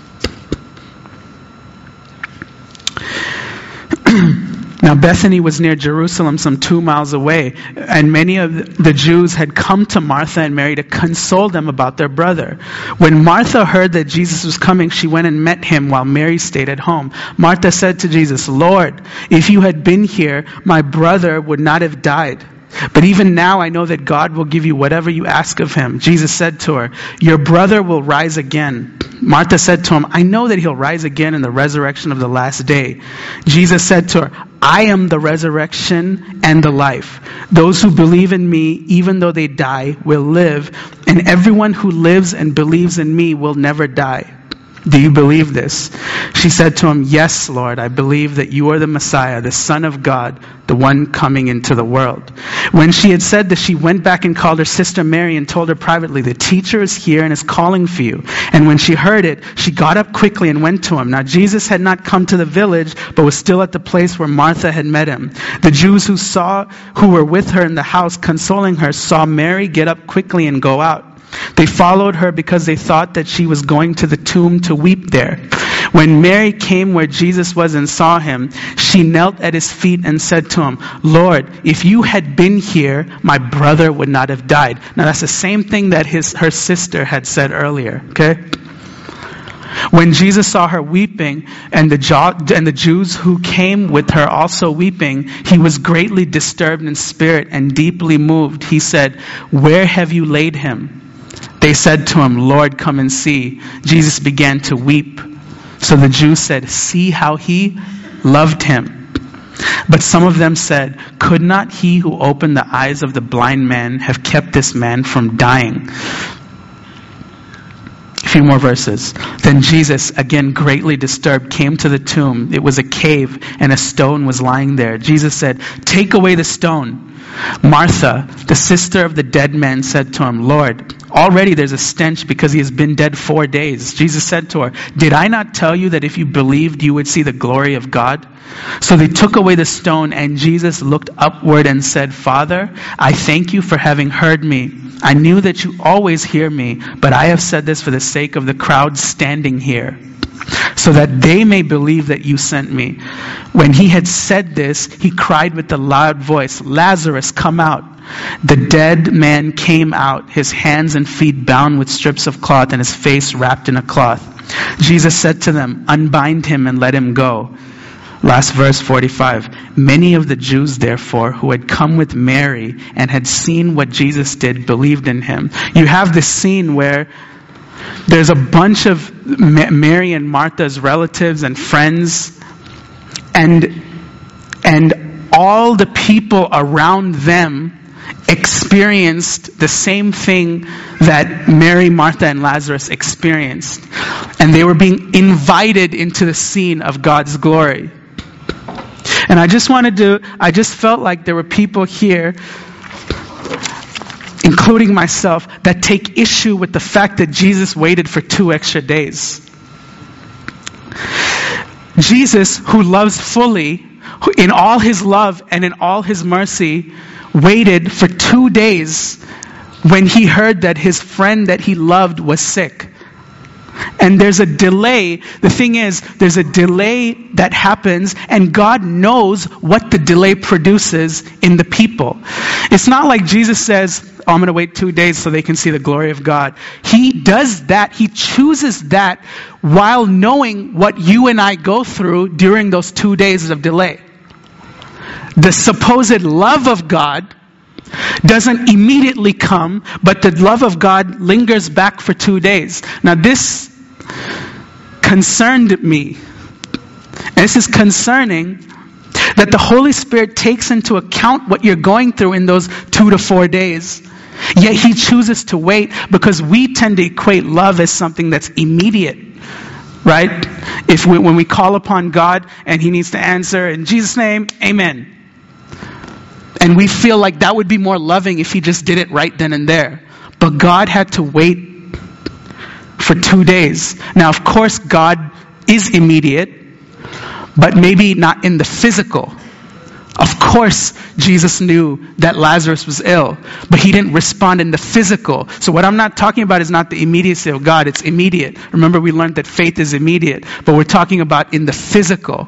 Speaker 1: Now Bethany was near Jerusalem, some 2 miles away, and many of the Jews had come to Martha and Mary to console them about their brother. When Martha heard that Jesus was coming, she went and met him while Mary stayed at home. Martha said to Jesus, Lord, if you had been here, my brother would not have died. But even now I know that God will give you whatever you ask of him. Jesus said to her, your brother will rise again. Martha said to him, I know that he'll rise again in the resurrection of the last day. Jesus said to her, I am the resurrection and the life. Those who believe in me, even though they die, will live. And everyone who lives and believes in me will never die. Do you believe this? She said to him, yes, Lord, I believe that you are the Messiah, the Son of God, the one coming into the world. When she had said this, she went back and called her sister Mary and told her privately, the teacher is here and is calling for you. And when she heard it, she got up quickly and went to him. Now Jesus had not come to the village, but was still at the place where Martha had met him. The Jews who were with her in the house consoling her saw Mary get up quickly and go out. They followed her because they thought that she was going to the tomb to weep there. When Mary came where Jesus was and saw him, she knelt at his feet and said to him, Lord, if you had been here, my brother would not have died. Now that's the same thing that her sister had said earlier. Okay? When Jesus saw her weeping, and the Jews who came with her also weeping, he was greatly disturbed in spirit and deeply moved. He said, "Where have you laid him?" They said to him, "Lord, come and see." Jesus began to weep. So the Jews said, "See how he loved him." But some of them said, "Could not he who opened the eyes of the blind man have kept this man from dying?" A few more verses. Then Jesus, again greatly disturbed, came to the tomb. It was a cave, and a stone was lying there. Jesus said, "Take away the stone." Martha, the sister of the dead man, said to him, "Lord, already there's a stench because he has been dead 4 days." Jesus said to her, "Did I not tell you that if you believed, you would see the glory of God?" So they took away the stone, and Jesus looked upward and said, "Father, I thank you for having heard me. I knew that you always hear me, but I have said this for the sake of the crowd standing here, so that they may believe that you sent me." When he had said this, he cried with a loud voice, "Lazarus, come out." The dead man came out, his hands and feet bound with strips of cloth, and his face wrapped in a cloth. Jesus said to them, "Unbind him and let him go." Last verse 45. Many of the Jews, therefore, who had come with Mary and had seen what Jesus did, believed in him. You have this scene where there's a bunch of Mary and Martha's relatives and friends, and all the people around them experienced the same thing that Mary, Martha, and Lazarus experienced. And they were being invited into the scene of God's glory. And I just felt like there were people here, including myself, that take issue with the fact that Jesus waited for 2 extra days. Jesus, who loves fully, who in all his love and in all his mercy, waited for 2 days when he heard that his friend that he loved was sick. And there's a delay. The thing is, there's a delay that happens, and God knows what the delay produces in the people. It's not like Jesus says, "Oh, I'm going to wait 2 days so they can see the glory of God." He does that. He chooses that while knowing what you and I go through during those 2 days of delay. The supposed love of God doesn't immediately come, but the love of God lingers back for 2 days. Now this concerned me. And this is concerning, that the Holy Spirit takes into account what you're going through in those 2 to 4 days. Yet he chooses to wait, because we tend to equate love as something that's immediate. Right? When we call upon God and he needs to answer in Jesus' name, amen. And we feel like that would be more loving if he just did it right then and there. But God had to wait for 2 days. Now, of course, God is immediate, but maybe not in the physical. Of course, Jesus knew that Lazarus was ill, but he didn't respond in the physical. So what I'm not talking about is not the immediacy of God. It's immediate. Remember, we learned that faith is immediate, but we're talking about in the physical.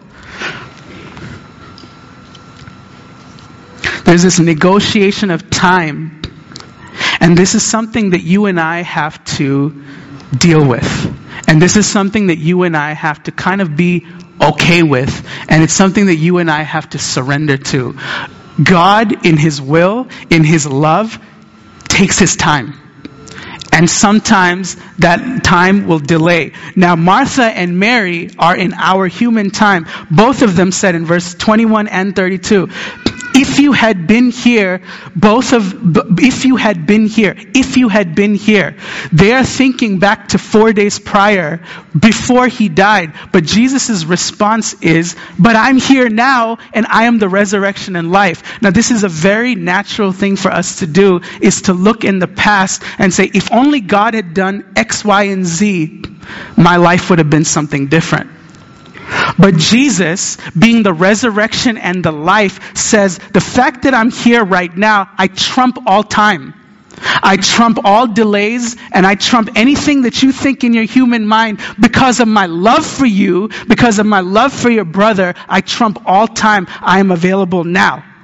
Speaker 1: There's this negotiation of time, and this is something that you and I have to deal with. And this is something that you and I have to kind of be okay with, and it's something that you and I have to surrender to. God, in his will, in his love, takes his time. And sometimes that time will delay. Now, Martha and Mary are in our human time. Both of them said in verse 21 and 32, if you had been here, if you had been here, they are thinking back to 4 days prior, before he died. But Jesus' response is, but I'm here now, and I am the resurrection and life. Now, this is a very natural thing for us to do, is to look in the past and say, if only God had done X, Y, and Z, my life would have been something different. But Jesus, being the resurrection and the life, says, the fact that I'm here right now, I trump all time. I trump all delays, and I trump anything that you think in your human mind. Because of my love for you, because of my love for your brother, I trump all time. I am available now.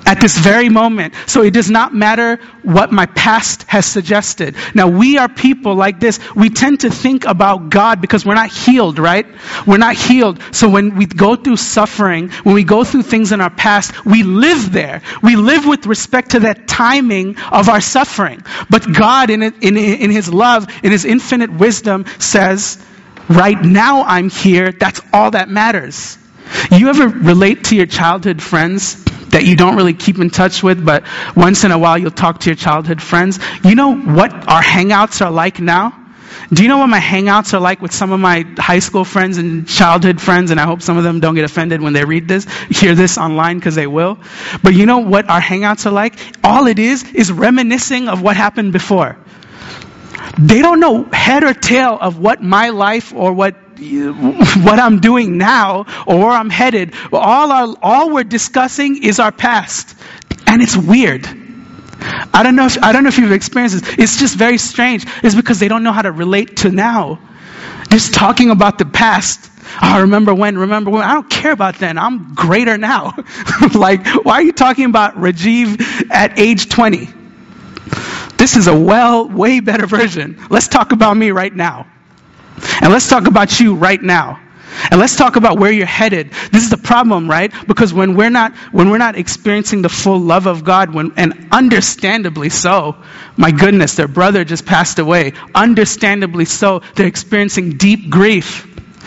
Speaker 1: at this very moment. So it does not matter what my past has suggested. Now, we are people like this. We tend to think about God because we're not healed, right? We're not healed. So when we go through suffering, when we go through things in our past, we live there. We live with respect to that timing of our suffering. But God, in His love, in His infinite wisdom, says, right now I'm here. That's all that matters. You ever relate to your childhood friends that you don't really keep in touch with, but once in a while you'll talk to your childhood friends? You know what our hangouts are like now? Do you know what my hangouts are like with some of my high school friends and childhood friends? And I hope some of them don't get offended when they hear this online, because they will. But you know what our hangouts are like? All it is reminiscing of what happened before. They don't know head or tail of what my life or what I'm doing now or where I'm headed. All we're discussing is our past, and it's weird. I don't know if you've experienced this. It's just very strange. It's because they don't know how to relate to now. Just talking about the past. Oh, remember when? I don't care about then. I'm greater now. Like, why are you talking about Rajiv at age 20? This is a way better version. Let's talk about me right now. And let's talk about you right now. And let's talk about where you're headed. This is the problem, right? Because when we're not experiencing the full love of God, and understandably so, my goodness, their brother just passed away. Understandably so, they're experiencing deep grief.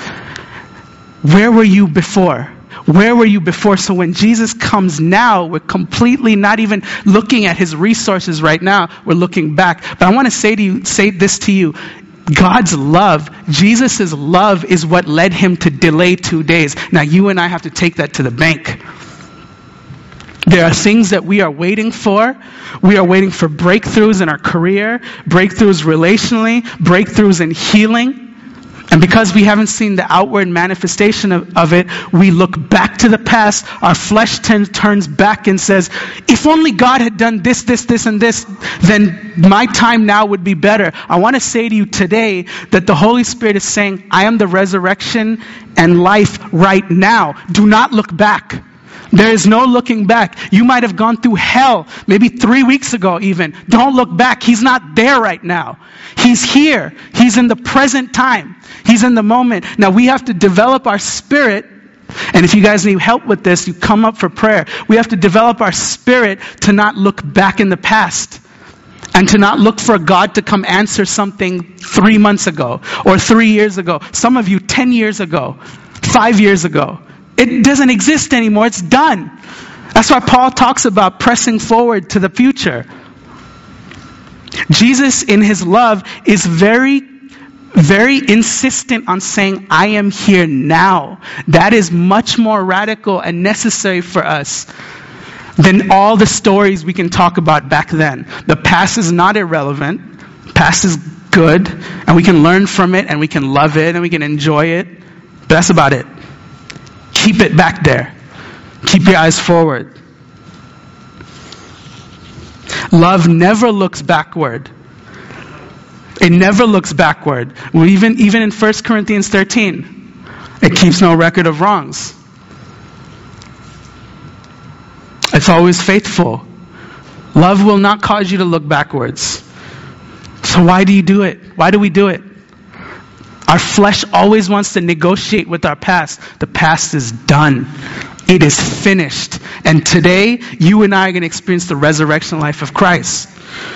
Speaker 1: Where were you before? Where were you before? So when Jesus comes now, we're completely not even looking at His resources right now. We're looking back. But I want to say this to you. God's love, Jesus' love, is what led Him to delay 2 days. Now you and I have to take that to the bank. There are things that we are waiting for. We are waiting for breakthroughs in our career, breakthroughs relationally, breakthroughs in healing. And because we haven't seen the outward manifestation of it, we look back to the past. Our flesh turns back and says, if only God had done this, and this, then my time now would be better. I want to say to you today that the Holy Spirit is saying, I am the resurrection and life right now. Do not look back. There is no looking back. You might have gone through hell maybe 3 weeks ago even. Don't look back. He's not there right now. He's here. He's in the present time. He's in the moment. Now we have to develop our spirit. And if you guys need help with this, you come up for prayer. We have to develop our spirit to not look back in the past. And to not look for God to come answer something 3 months ago or 3 years ago. Some of you 10 years ago, 5 years ago. It doesn't exist anymore. It's done. That's why Paul talks about pressing forward to the future. Jesus, in His love, is very, very insistent on saying, I am here now. That is much more radical and necessary for us than all the stories we can talk about back then. The past is not irrelevant. The past is good, and we can learn from it, and we can love it, and we can enjoy it. But that's about it. Keep it back there. Keep your eyes forward. Love never looks backward. It never looks backward. Even in 1 Corinthians 13, it keeps no record of wrongs. It's always faithful. Love will not cause you to look backwards. So why do you do it? Why do we do it? Our flesh always wants to negotiate with our past. The past is done. It is finished. And today, you and I are going to experience the resurrection life of Christ.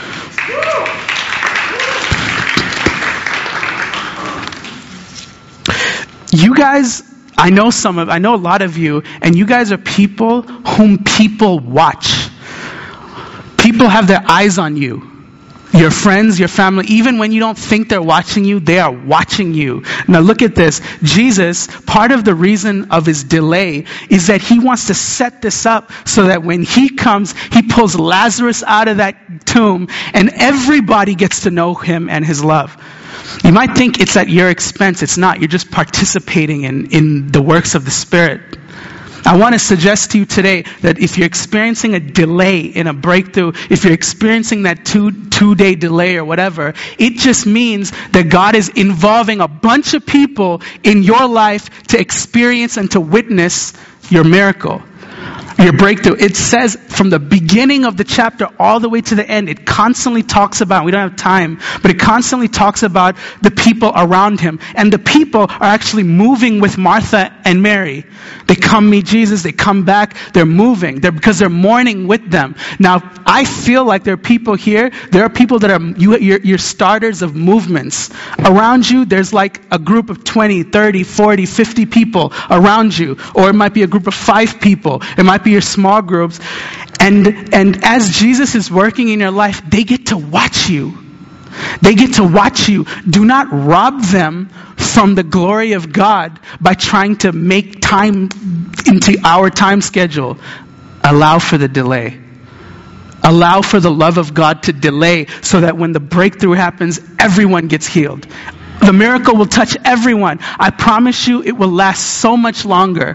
Speaker 1: You guys, I know a lot of you, and you guys are people whom people watch. People have their eyes on you. Your friends, your family, even when you don't think they're watching you, they are watching you. Now look at this. Jesus, part of the reason of His delay is that He wants to set this up so that when He comes, He pulls Lazarus out of that tomb and everybody gets to know Him and His love. You might think it's at your expense. It's not. You're just participating in the works of the Spirit. I want to suggest to you today that if you're experiencing a delay in a breakthrough, if you're experiencing that two-day delay or whatever, it just means that God is involving a bunch of people in your life to experience and to witness your miracle. Your breakthrough. It says from the beginning of the chapter all the way to the end, it constantly talks about, we don't have time, but it constantly talks about the people around him. And the people are actually moving with Martha and Mary. They come meet Jesus, they come back, they're moving. Because they're mourning with them. Now, I feel like there are people here, there are people that are, you're starters of movements. Around you, there's like a group of 20, 30, 40, 50 people around you. Or it might be a group of 5 people. It might be your small groups. And as Jesus is working in your life, they get to watch you. They get to watch you. Do not rob them from the glory of God by trying to make time into our time schedule. Allow for the delay. Allow for the love of God to delay so that when the breakthrough happens, everyone gets healed. The miracle will touch everyone. I promise you it will last so much longer.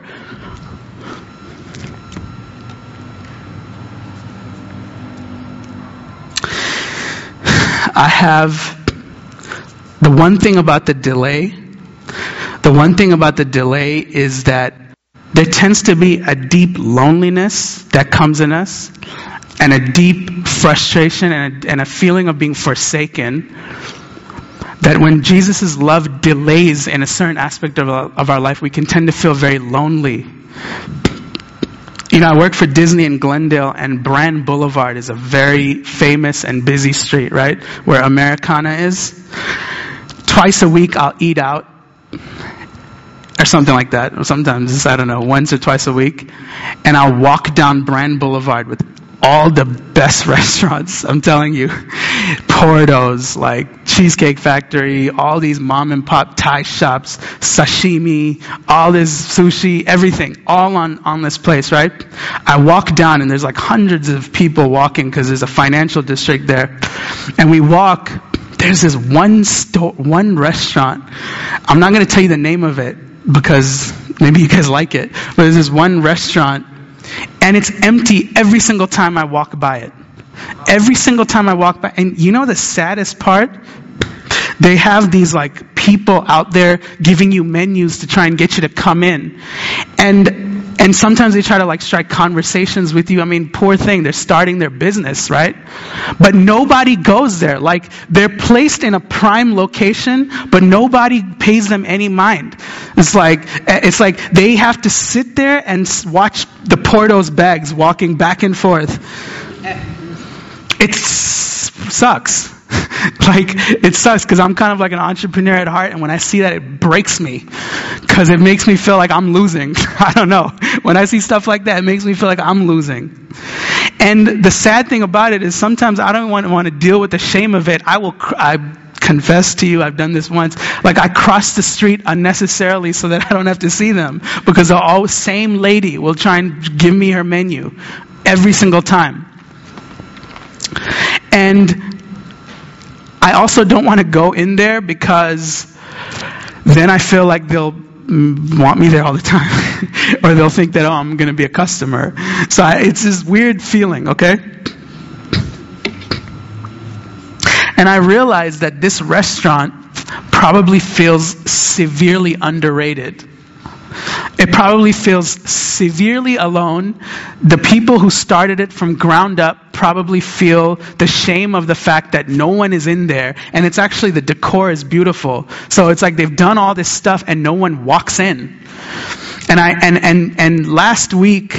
Speaker 1: I have the one thing about the delay is that there tends to be a deep loneliness that comes in us and a deep frustration and a feeling of being forsaken, that when Jesus' love delays in a certain aspect of our life, we can tend to feel very lonely. You know, I work for Disney in Glendale, and Brand Boulevard is a very famous and busy street, right? Where Americana is. Twice a week I'll eat out, or something like that. Or sometimes, I don't know, once or twice a week. And I'll walk down Brand Boulevard with all the best restaurants, I'm telling you. Portos, like Cheesecake Factory, all these mom and pop Thai shops, sashimi, all this sushi, everything, all on this place, right? I walk down and there's like hundreds of people walking because there's a financial district there. And we walk, there's this one restaurant. I'm not going to tell you the name of it because maybe you guys like it, but there's this one restaurant and it's empty every single time I walk by it. Every single time I walk by. And you know the saddest part? They have these like people out there giving you menus to try and get you to come in. And sometimes they try to like strike conversations with you. I mean, poor thing, they're starting their business, right? But nobody goes there. Like, they're placed in a prime location, but nobody pays them any mind. It's like they have to sit there and watch the Portos bags walking back and forth. It sucks. Like, it sucks because I'm kind of like an entrepreneur at heart, and when I see that, it breaks me because it makes me feel like I'm losing. I don't know. When I see stuff like that, it makes me feel like I'm losing. And the sad thing about it is sometimes I don't want to deal with the shame of it. I confess to you, I've done this once. Like, I cross the street unnecessarily so that I don't have to see them because the same lady will try and give me her menu every single time. And I also don't want to go in there because then I feel like they'll want me there all the time. Or they'll think that, I'm going to be a customer. So it's this weird feeling, okay? And I realized that this restaurant probably feels severely underrated. It probably feels severely alone. The people who started it from ground up probably feel the shame of the fact that no one is in there. And it's actually, the decor is beautiful. So it's like they've done all this stuff and no one walks in. And last week,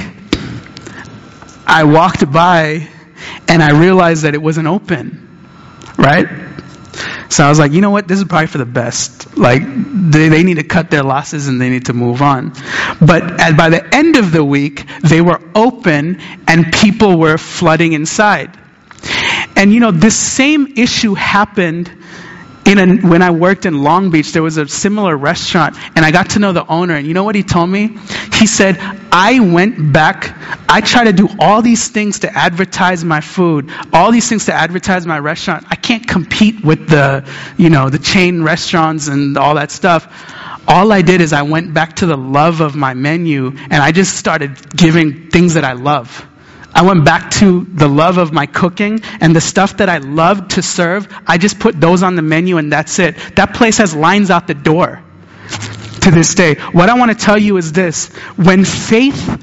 Speaker 1: I walked by and I realized that it wasn't open. Right? So I was like, you know what? This is probably for the best. Like, they need to cut their losses and they need to move on. But by the end of the week, they were open and people were flooding inside. And you know, this same issue happened when I worked in Long Beach. There was a similar restaurant and I got to know the owner. And you know what he told me? He said, I went back, I tried to do all these things to advertise my food, all these things to advertise my restaurant. I can't compete with the chain restaurants and all that stuff. All I did is I went back to the love of my menu and I just started giving things that I love. I went back to the love of my cooking and the stuff that I loved to serve. I just put those on the menu and that's it. That place has lines out the door to this day. What I want to tell you is this. When faith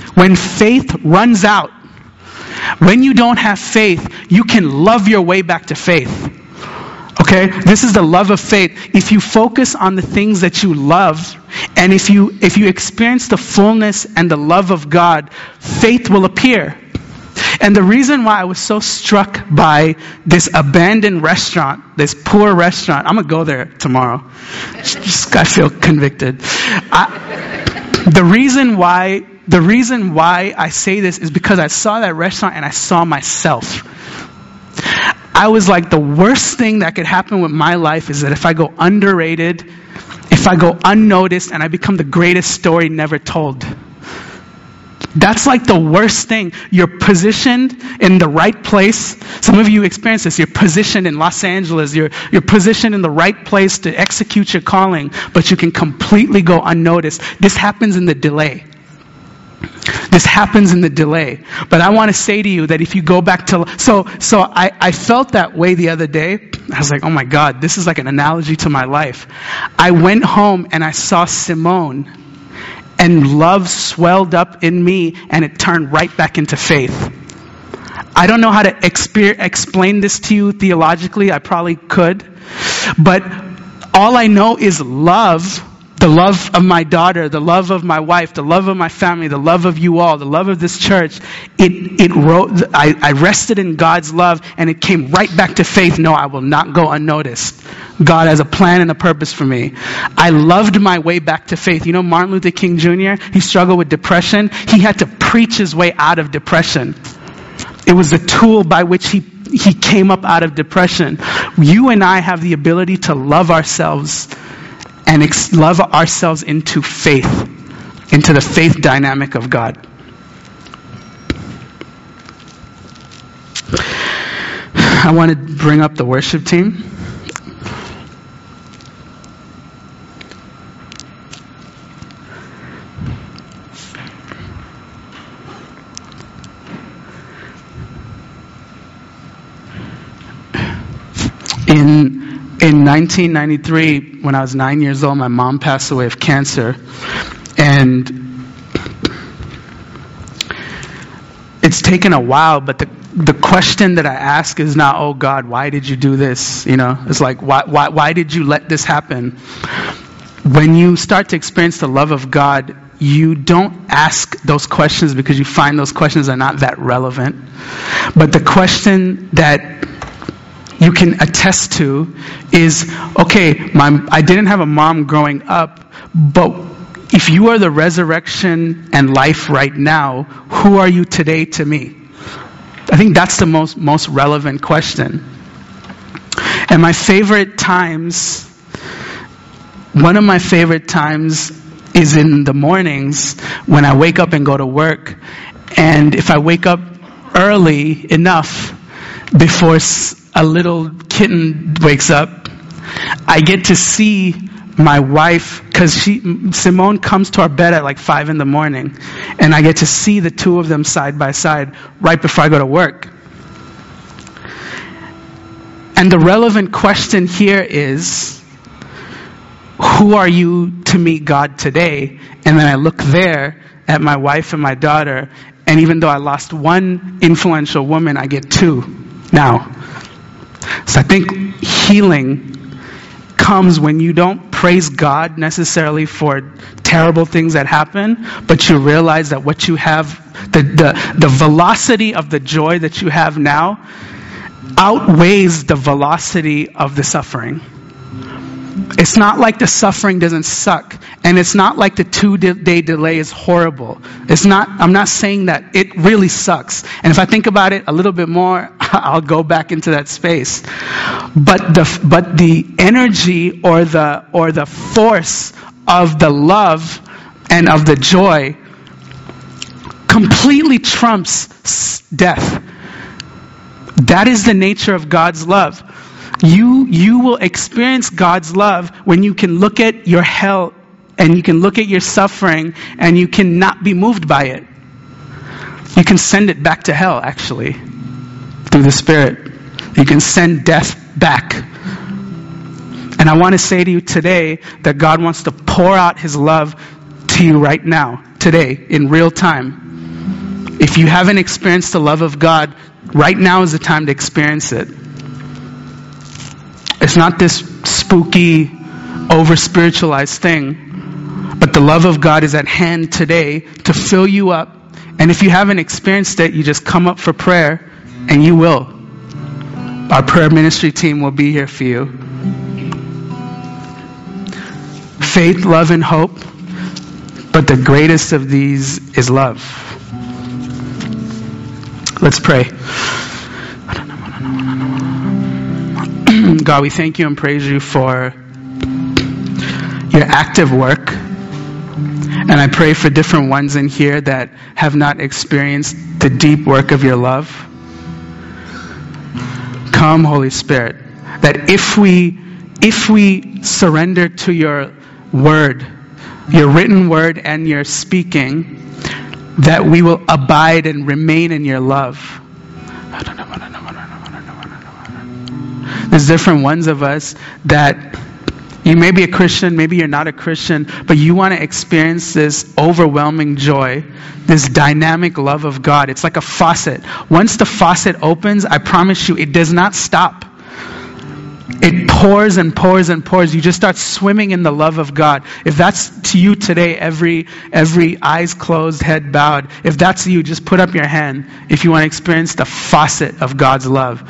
Speaker 1: when faith runs out, when you don't have faith, you can love your way back to faith. Okay? This is the love of faith. If you focus on the things that you love, and if you experience the fullness and the love of God, faith will appear. And the reason why I was so struck by this abandoned restaurant, this poor restaurant, I'm going to go there tomorrow. Just I feel convicted. The reason why I say this is because I saw that restaurant and I saw myself. I was like, the worst thing that could happen with my life is that if I go underrated, if I go unnoticed, and I become the greatest story never told. That's like the worst thing. You're positioned in the right place. Some of you experience this. You're positioned in Los Angeles. You're positioned in the right place to execute your calling, but you can completely go unnoticed. This happens in the delay. This happens in the delay. But I want to say to you that if you go back to... So I felt that way the other day. I was like, oh my God, this is like an analogy to my life. I went home and I saw Simone, and love swelled up in me, and it turned right back into faith. I don't know how to explain this to you theologically. I probably could. But all I know is love. The love of my daughter, the love of my wife, the love of my family, the love of you all, the love of this church. I rested in God's love, and it came right back to faith. No, I will not go unnoticed. God has a plan and a purpose for me. I loved my way back to faith. You know Martin Luther King Jr.? He struggled with depression. He had to preach his way out of depression. It was the tool by which he came up out of depression. You and I have the ability to love ourselves and love ourselves into faith, into the faith dynamic of God. I want to bring up the worship team. In 1993, when I was 9 years old, my mom passed away of cancer. And it's taken a while, but the question that I ask is not, oh God, why did you do this? You know, it's like, why did you let this happen? When you start to experience the love of God, you don't ask those questions because you find those questions are not that relevant. But the question that you can attest to is, okay, I didn't have a mom growing up, but if you are the resurrection and life right now, who are you today to me? I think that's the most relevant question. And my favorite times, one of my favorite times is in the mornings when I wake up and go to work. And if I wake up early enough before a little kitten wakes up, I get to see my wife, because Simone comes to our bed at like 5 a.m, and I get to see the two of them side by side right before I go to work. And the relevant question here is, who are you to meet God today? And then I look there at my wife and my daughter, and even though I lost one influential woman, I get two now. So I think healing comes when you don't praise God necessarily for terrible things that happen, but you realize that what you have, the velocity of the joy that you have now outweighs the velocity of the suffering. It's not like the suffering doesn't suck, and it's not like the 2-day delay is horrible. I'm not saying that. It really sucks. And if I think about it a little bit more, I'll go back into that space. But the energy or the force of the love and of the joy completely trumps death. That is the nature of God's love. You will experience God's love when you can look at your hell and you can look at your suffering and you cannot be moved by it. You can send it back to hell, actually, through the Spirit. You can send death back. And I want to say to you today that God wants to pour out His love to you right now, today, in real time. If you haven't experienced the love of God, right now is the time to experience it. It's not this spooky, over-spiritualized thing, but the love of God is at hand today to fill you up. And if you haven't experienced it, you just come up for prayer, and you will. Our prayer ministry team will be here for you. Faith, love, and hope, but the greatest of these is love. Let's pray. God, we thank you and praise you for your active work. And I pray for different ones in here that have not experienced the deep work of your love. Come, Holy Spirit, that if we surrender to your word, your written word and your speaking, that we will abide and remain in your love. There's different ones of us that you may be a Christian, maybe you're not a Christian, but you want to experience this overwhelming joy, this dynamic love of God. It's like a faucet. Once the faucet opens, I promise you, it does not stop. It pours and pours and pours. You just start swimming in the love of God. If that's to you today, every eyes closed, head bowed, if that's you, just put up your hand if you want to experience the faucet of God's love.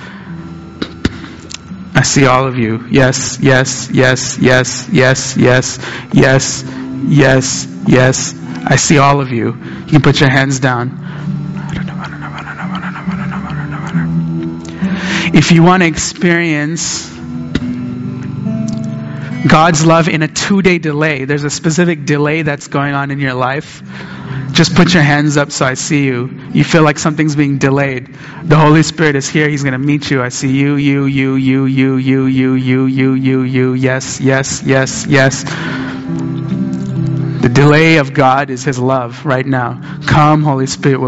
Speaker 1: I see all of you. Yes, yes, yes, yes, yes, yes, yes, yes, yes. I see all of you. You can put your hands down. If you want to experience God's love in a 2-day delay, there's a specific delay that's going on in your life. Just put your hands up so I see you. You feel like something's being delayed. The Holy Spirit is here. He's going to meet you. I see you. Yes, yes, yes, yes. The delay of God is His love right now. Come, Holy Spirit.